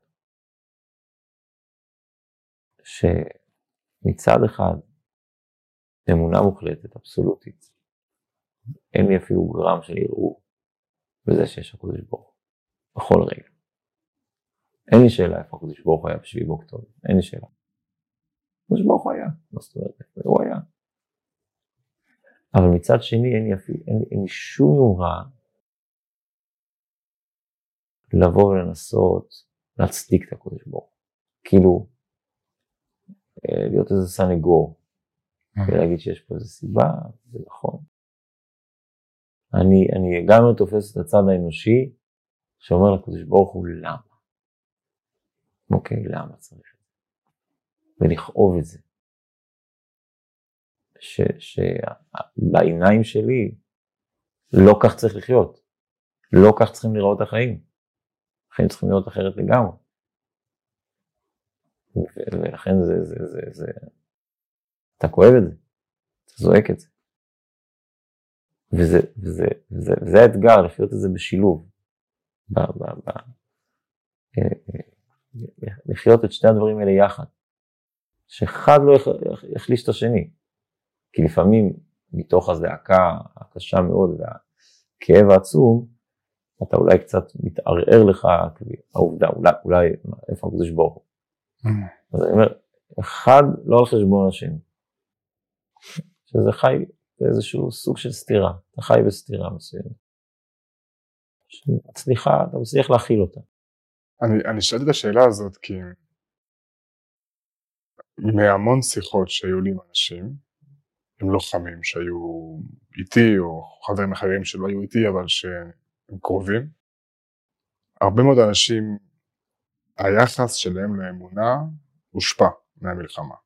שמצד אחד, אמונה מוחלטת, אבסולוטית, אין לי אפילו גרם של ערעור בזה שיש הקדוש ברוך הוא, בכל רגע. אין לי שאלה איפה הקדוש ברוך הוא היה ב7 באוקטובר, אין לי שאלה. הקדוש ברוך הוא היה, מה זאת אומרת, הוא היה. אבל מצד שני אין לי שום יומרה לבוא ולנסות להצדיק את הקדוש ברוך הוא. כאילו, להיות איזה סנגור, ולהגיד שיש פה איזו סיבה, זה נכון. אני גם לא תופס את הצד האנושי, שאומר לקדוש ברוך הוא למה. אוקיי, למה צריך את זה? ולכאוב את זה. שבעיניים שלי, לא כך צריך לחיות. לא כך צריכים לראות את החיים. החיים צריכים להיות אחרת לגמרי. ולכן אתה כואב את זה. אתה זועק את זה. וזה האתגר, לחיות את זה בשילוב. לחיות את שני הדברים האלה יחד, שאחד לא יחליש את השני, כי לפעמים מתוך הזעקה הקשה מאוד והכאב העצום, אתה אולי קצת מתערער לך, העובדה, אולי איפה הקדוש ברוך הוא. אז אני אומר, אחד לא על חשבון השני, שזה חי באיזשהו סוג של סתירה, אתה חי בסתירה מסוימת, אתה מצליח להכיל אותה. אני שאלתי את השאלה הזאת כי מהמון שיחות שהיו לי עם אנשים, עם לוחמים שהיו איתי או חברים אחרים שלא היו איתי אבל שהם קרובים, הרבה מאוד אנשים היחס שלהם לאמונה הושפע מהמלחמה.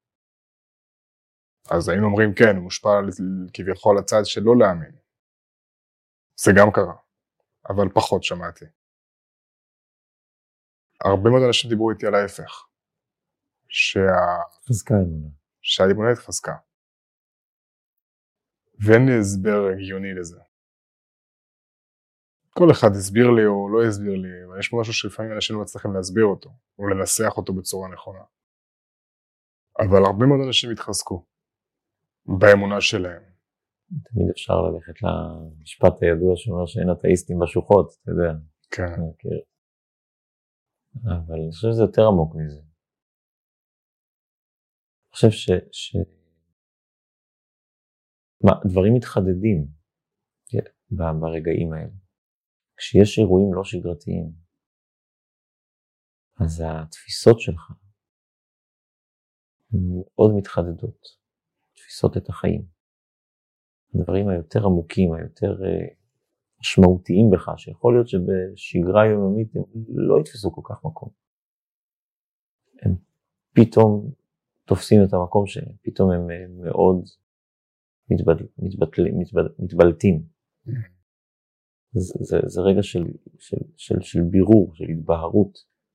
אז היינו אומרים כן, הוא מושפע כביכול לצד שלא להאמין. זה גם קרה, אבל פחות שמעתי. הרבה מאוד אנשים דיברו איתי על ההפך. חזקה אמונה. שהאמונה התחזקה. ואין לי הסבר הגיוני לזה. כל אחד הסביר לי או לא הסביר לי, אבל יש משהו שלפעמים אנשים לא מצליחים להסביר אותו, או לנסח אותו בצורה נכונה. אבל הרבה מאוד אנשים התחזקו באמונה שלהם. תמיד אפשר ללכת למשפט הידוע שאומר שאין אתאיסטים בשוחות, אתה יודע. כן. אבל אני חושב שזה יותר עמוק מזה. אני חושב דברים מתחדדים ברגעים האלה. כשיש אירועים לא שגרתיים, אז התפיסות שלך מאוד מתחדדות, תפיסות את החיים. הדברים היותר עמוקים, היותר משמעותיים בך, שיכול להיות שבשגרה יומיומית הם לא יתפסו כל כך מקום. הם פתאום תופסים את המקום שלהם, פתאום הם מאוד מתבלטים. זה רגע של בירור, של התבהרות,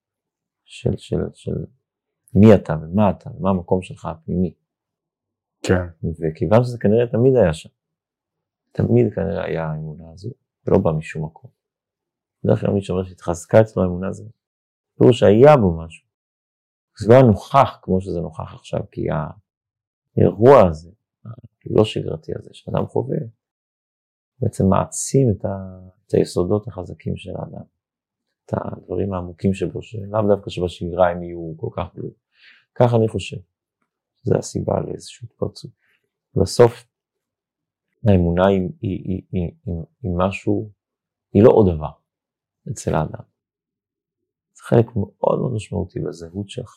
של מי אתה ומה אתה ומה המקום שלך הפנימי. כן. וכיוון שזה כנראה תמיד היה שם. תמיד כנראה היה האמונה הזו, ולא בא משום מקום. בדרך כלל מי שאומר שהתחזקה אצלו האמונה הזו, פירוש שהיה בו משהו. זה לא היה נוכח כמו שזה נוכח עכשיו, כי האירוע הזה, לא שגרתי הזה, שאדם חווה, בעצם מעצים את היסודות החזקים של האדם. את הדברים העמוקים שבו, שלאו דווקא שבשגרה הם יהיו כל כך בלויים. כך אני חושב. זה הסיבה לאיזשהו התפרצות. בסוף, האמונה היא משהו, היא לא עוד דבר אצל האדם. זה חלק מאוד מאוד משמעותי בזהות שלך,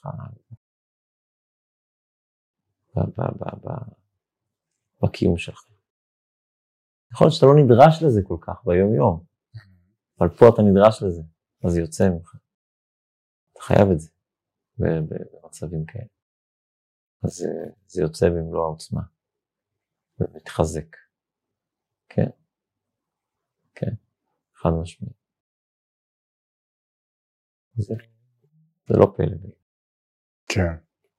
בקיום שלך. נכון שאתה לא נדרש לזה כל כך ביום יום, אבל פה אתה נדרש לזה, אז זה יוצא ממך. אתה חייב את זה במצבים כאלה. אז זה יוצא במלוא העוצמה, ומתחזק. כן, כן, חד משמעי. זה לא פלא. כן.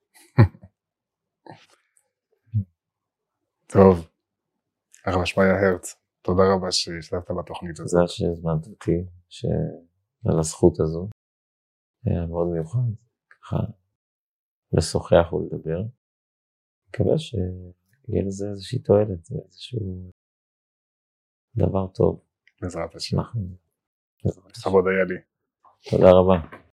טוב, הרב שמעיה הרץ, תודה רבה שהשתתפת בתוכנית הזאת. תודה שהזמנת אותי, על הזכות הזו. היה מאוד מיוחד, ככה לשוחח ולדבר. מקווה שיהיה לזה איזושהי תועלת, איזשהו דבר טוב. בעזרת השם. לכבוד היה לי. תודה רבה.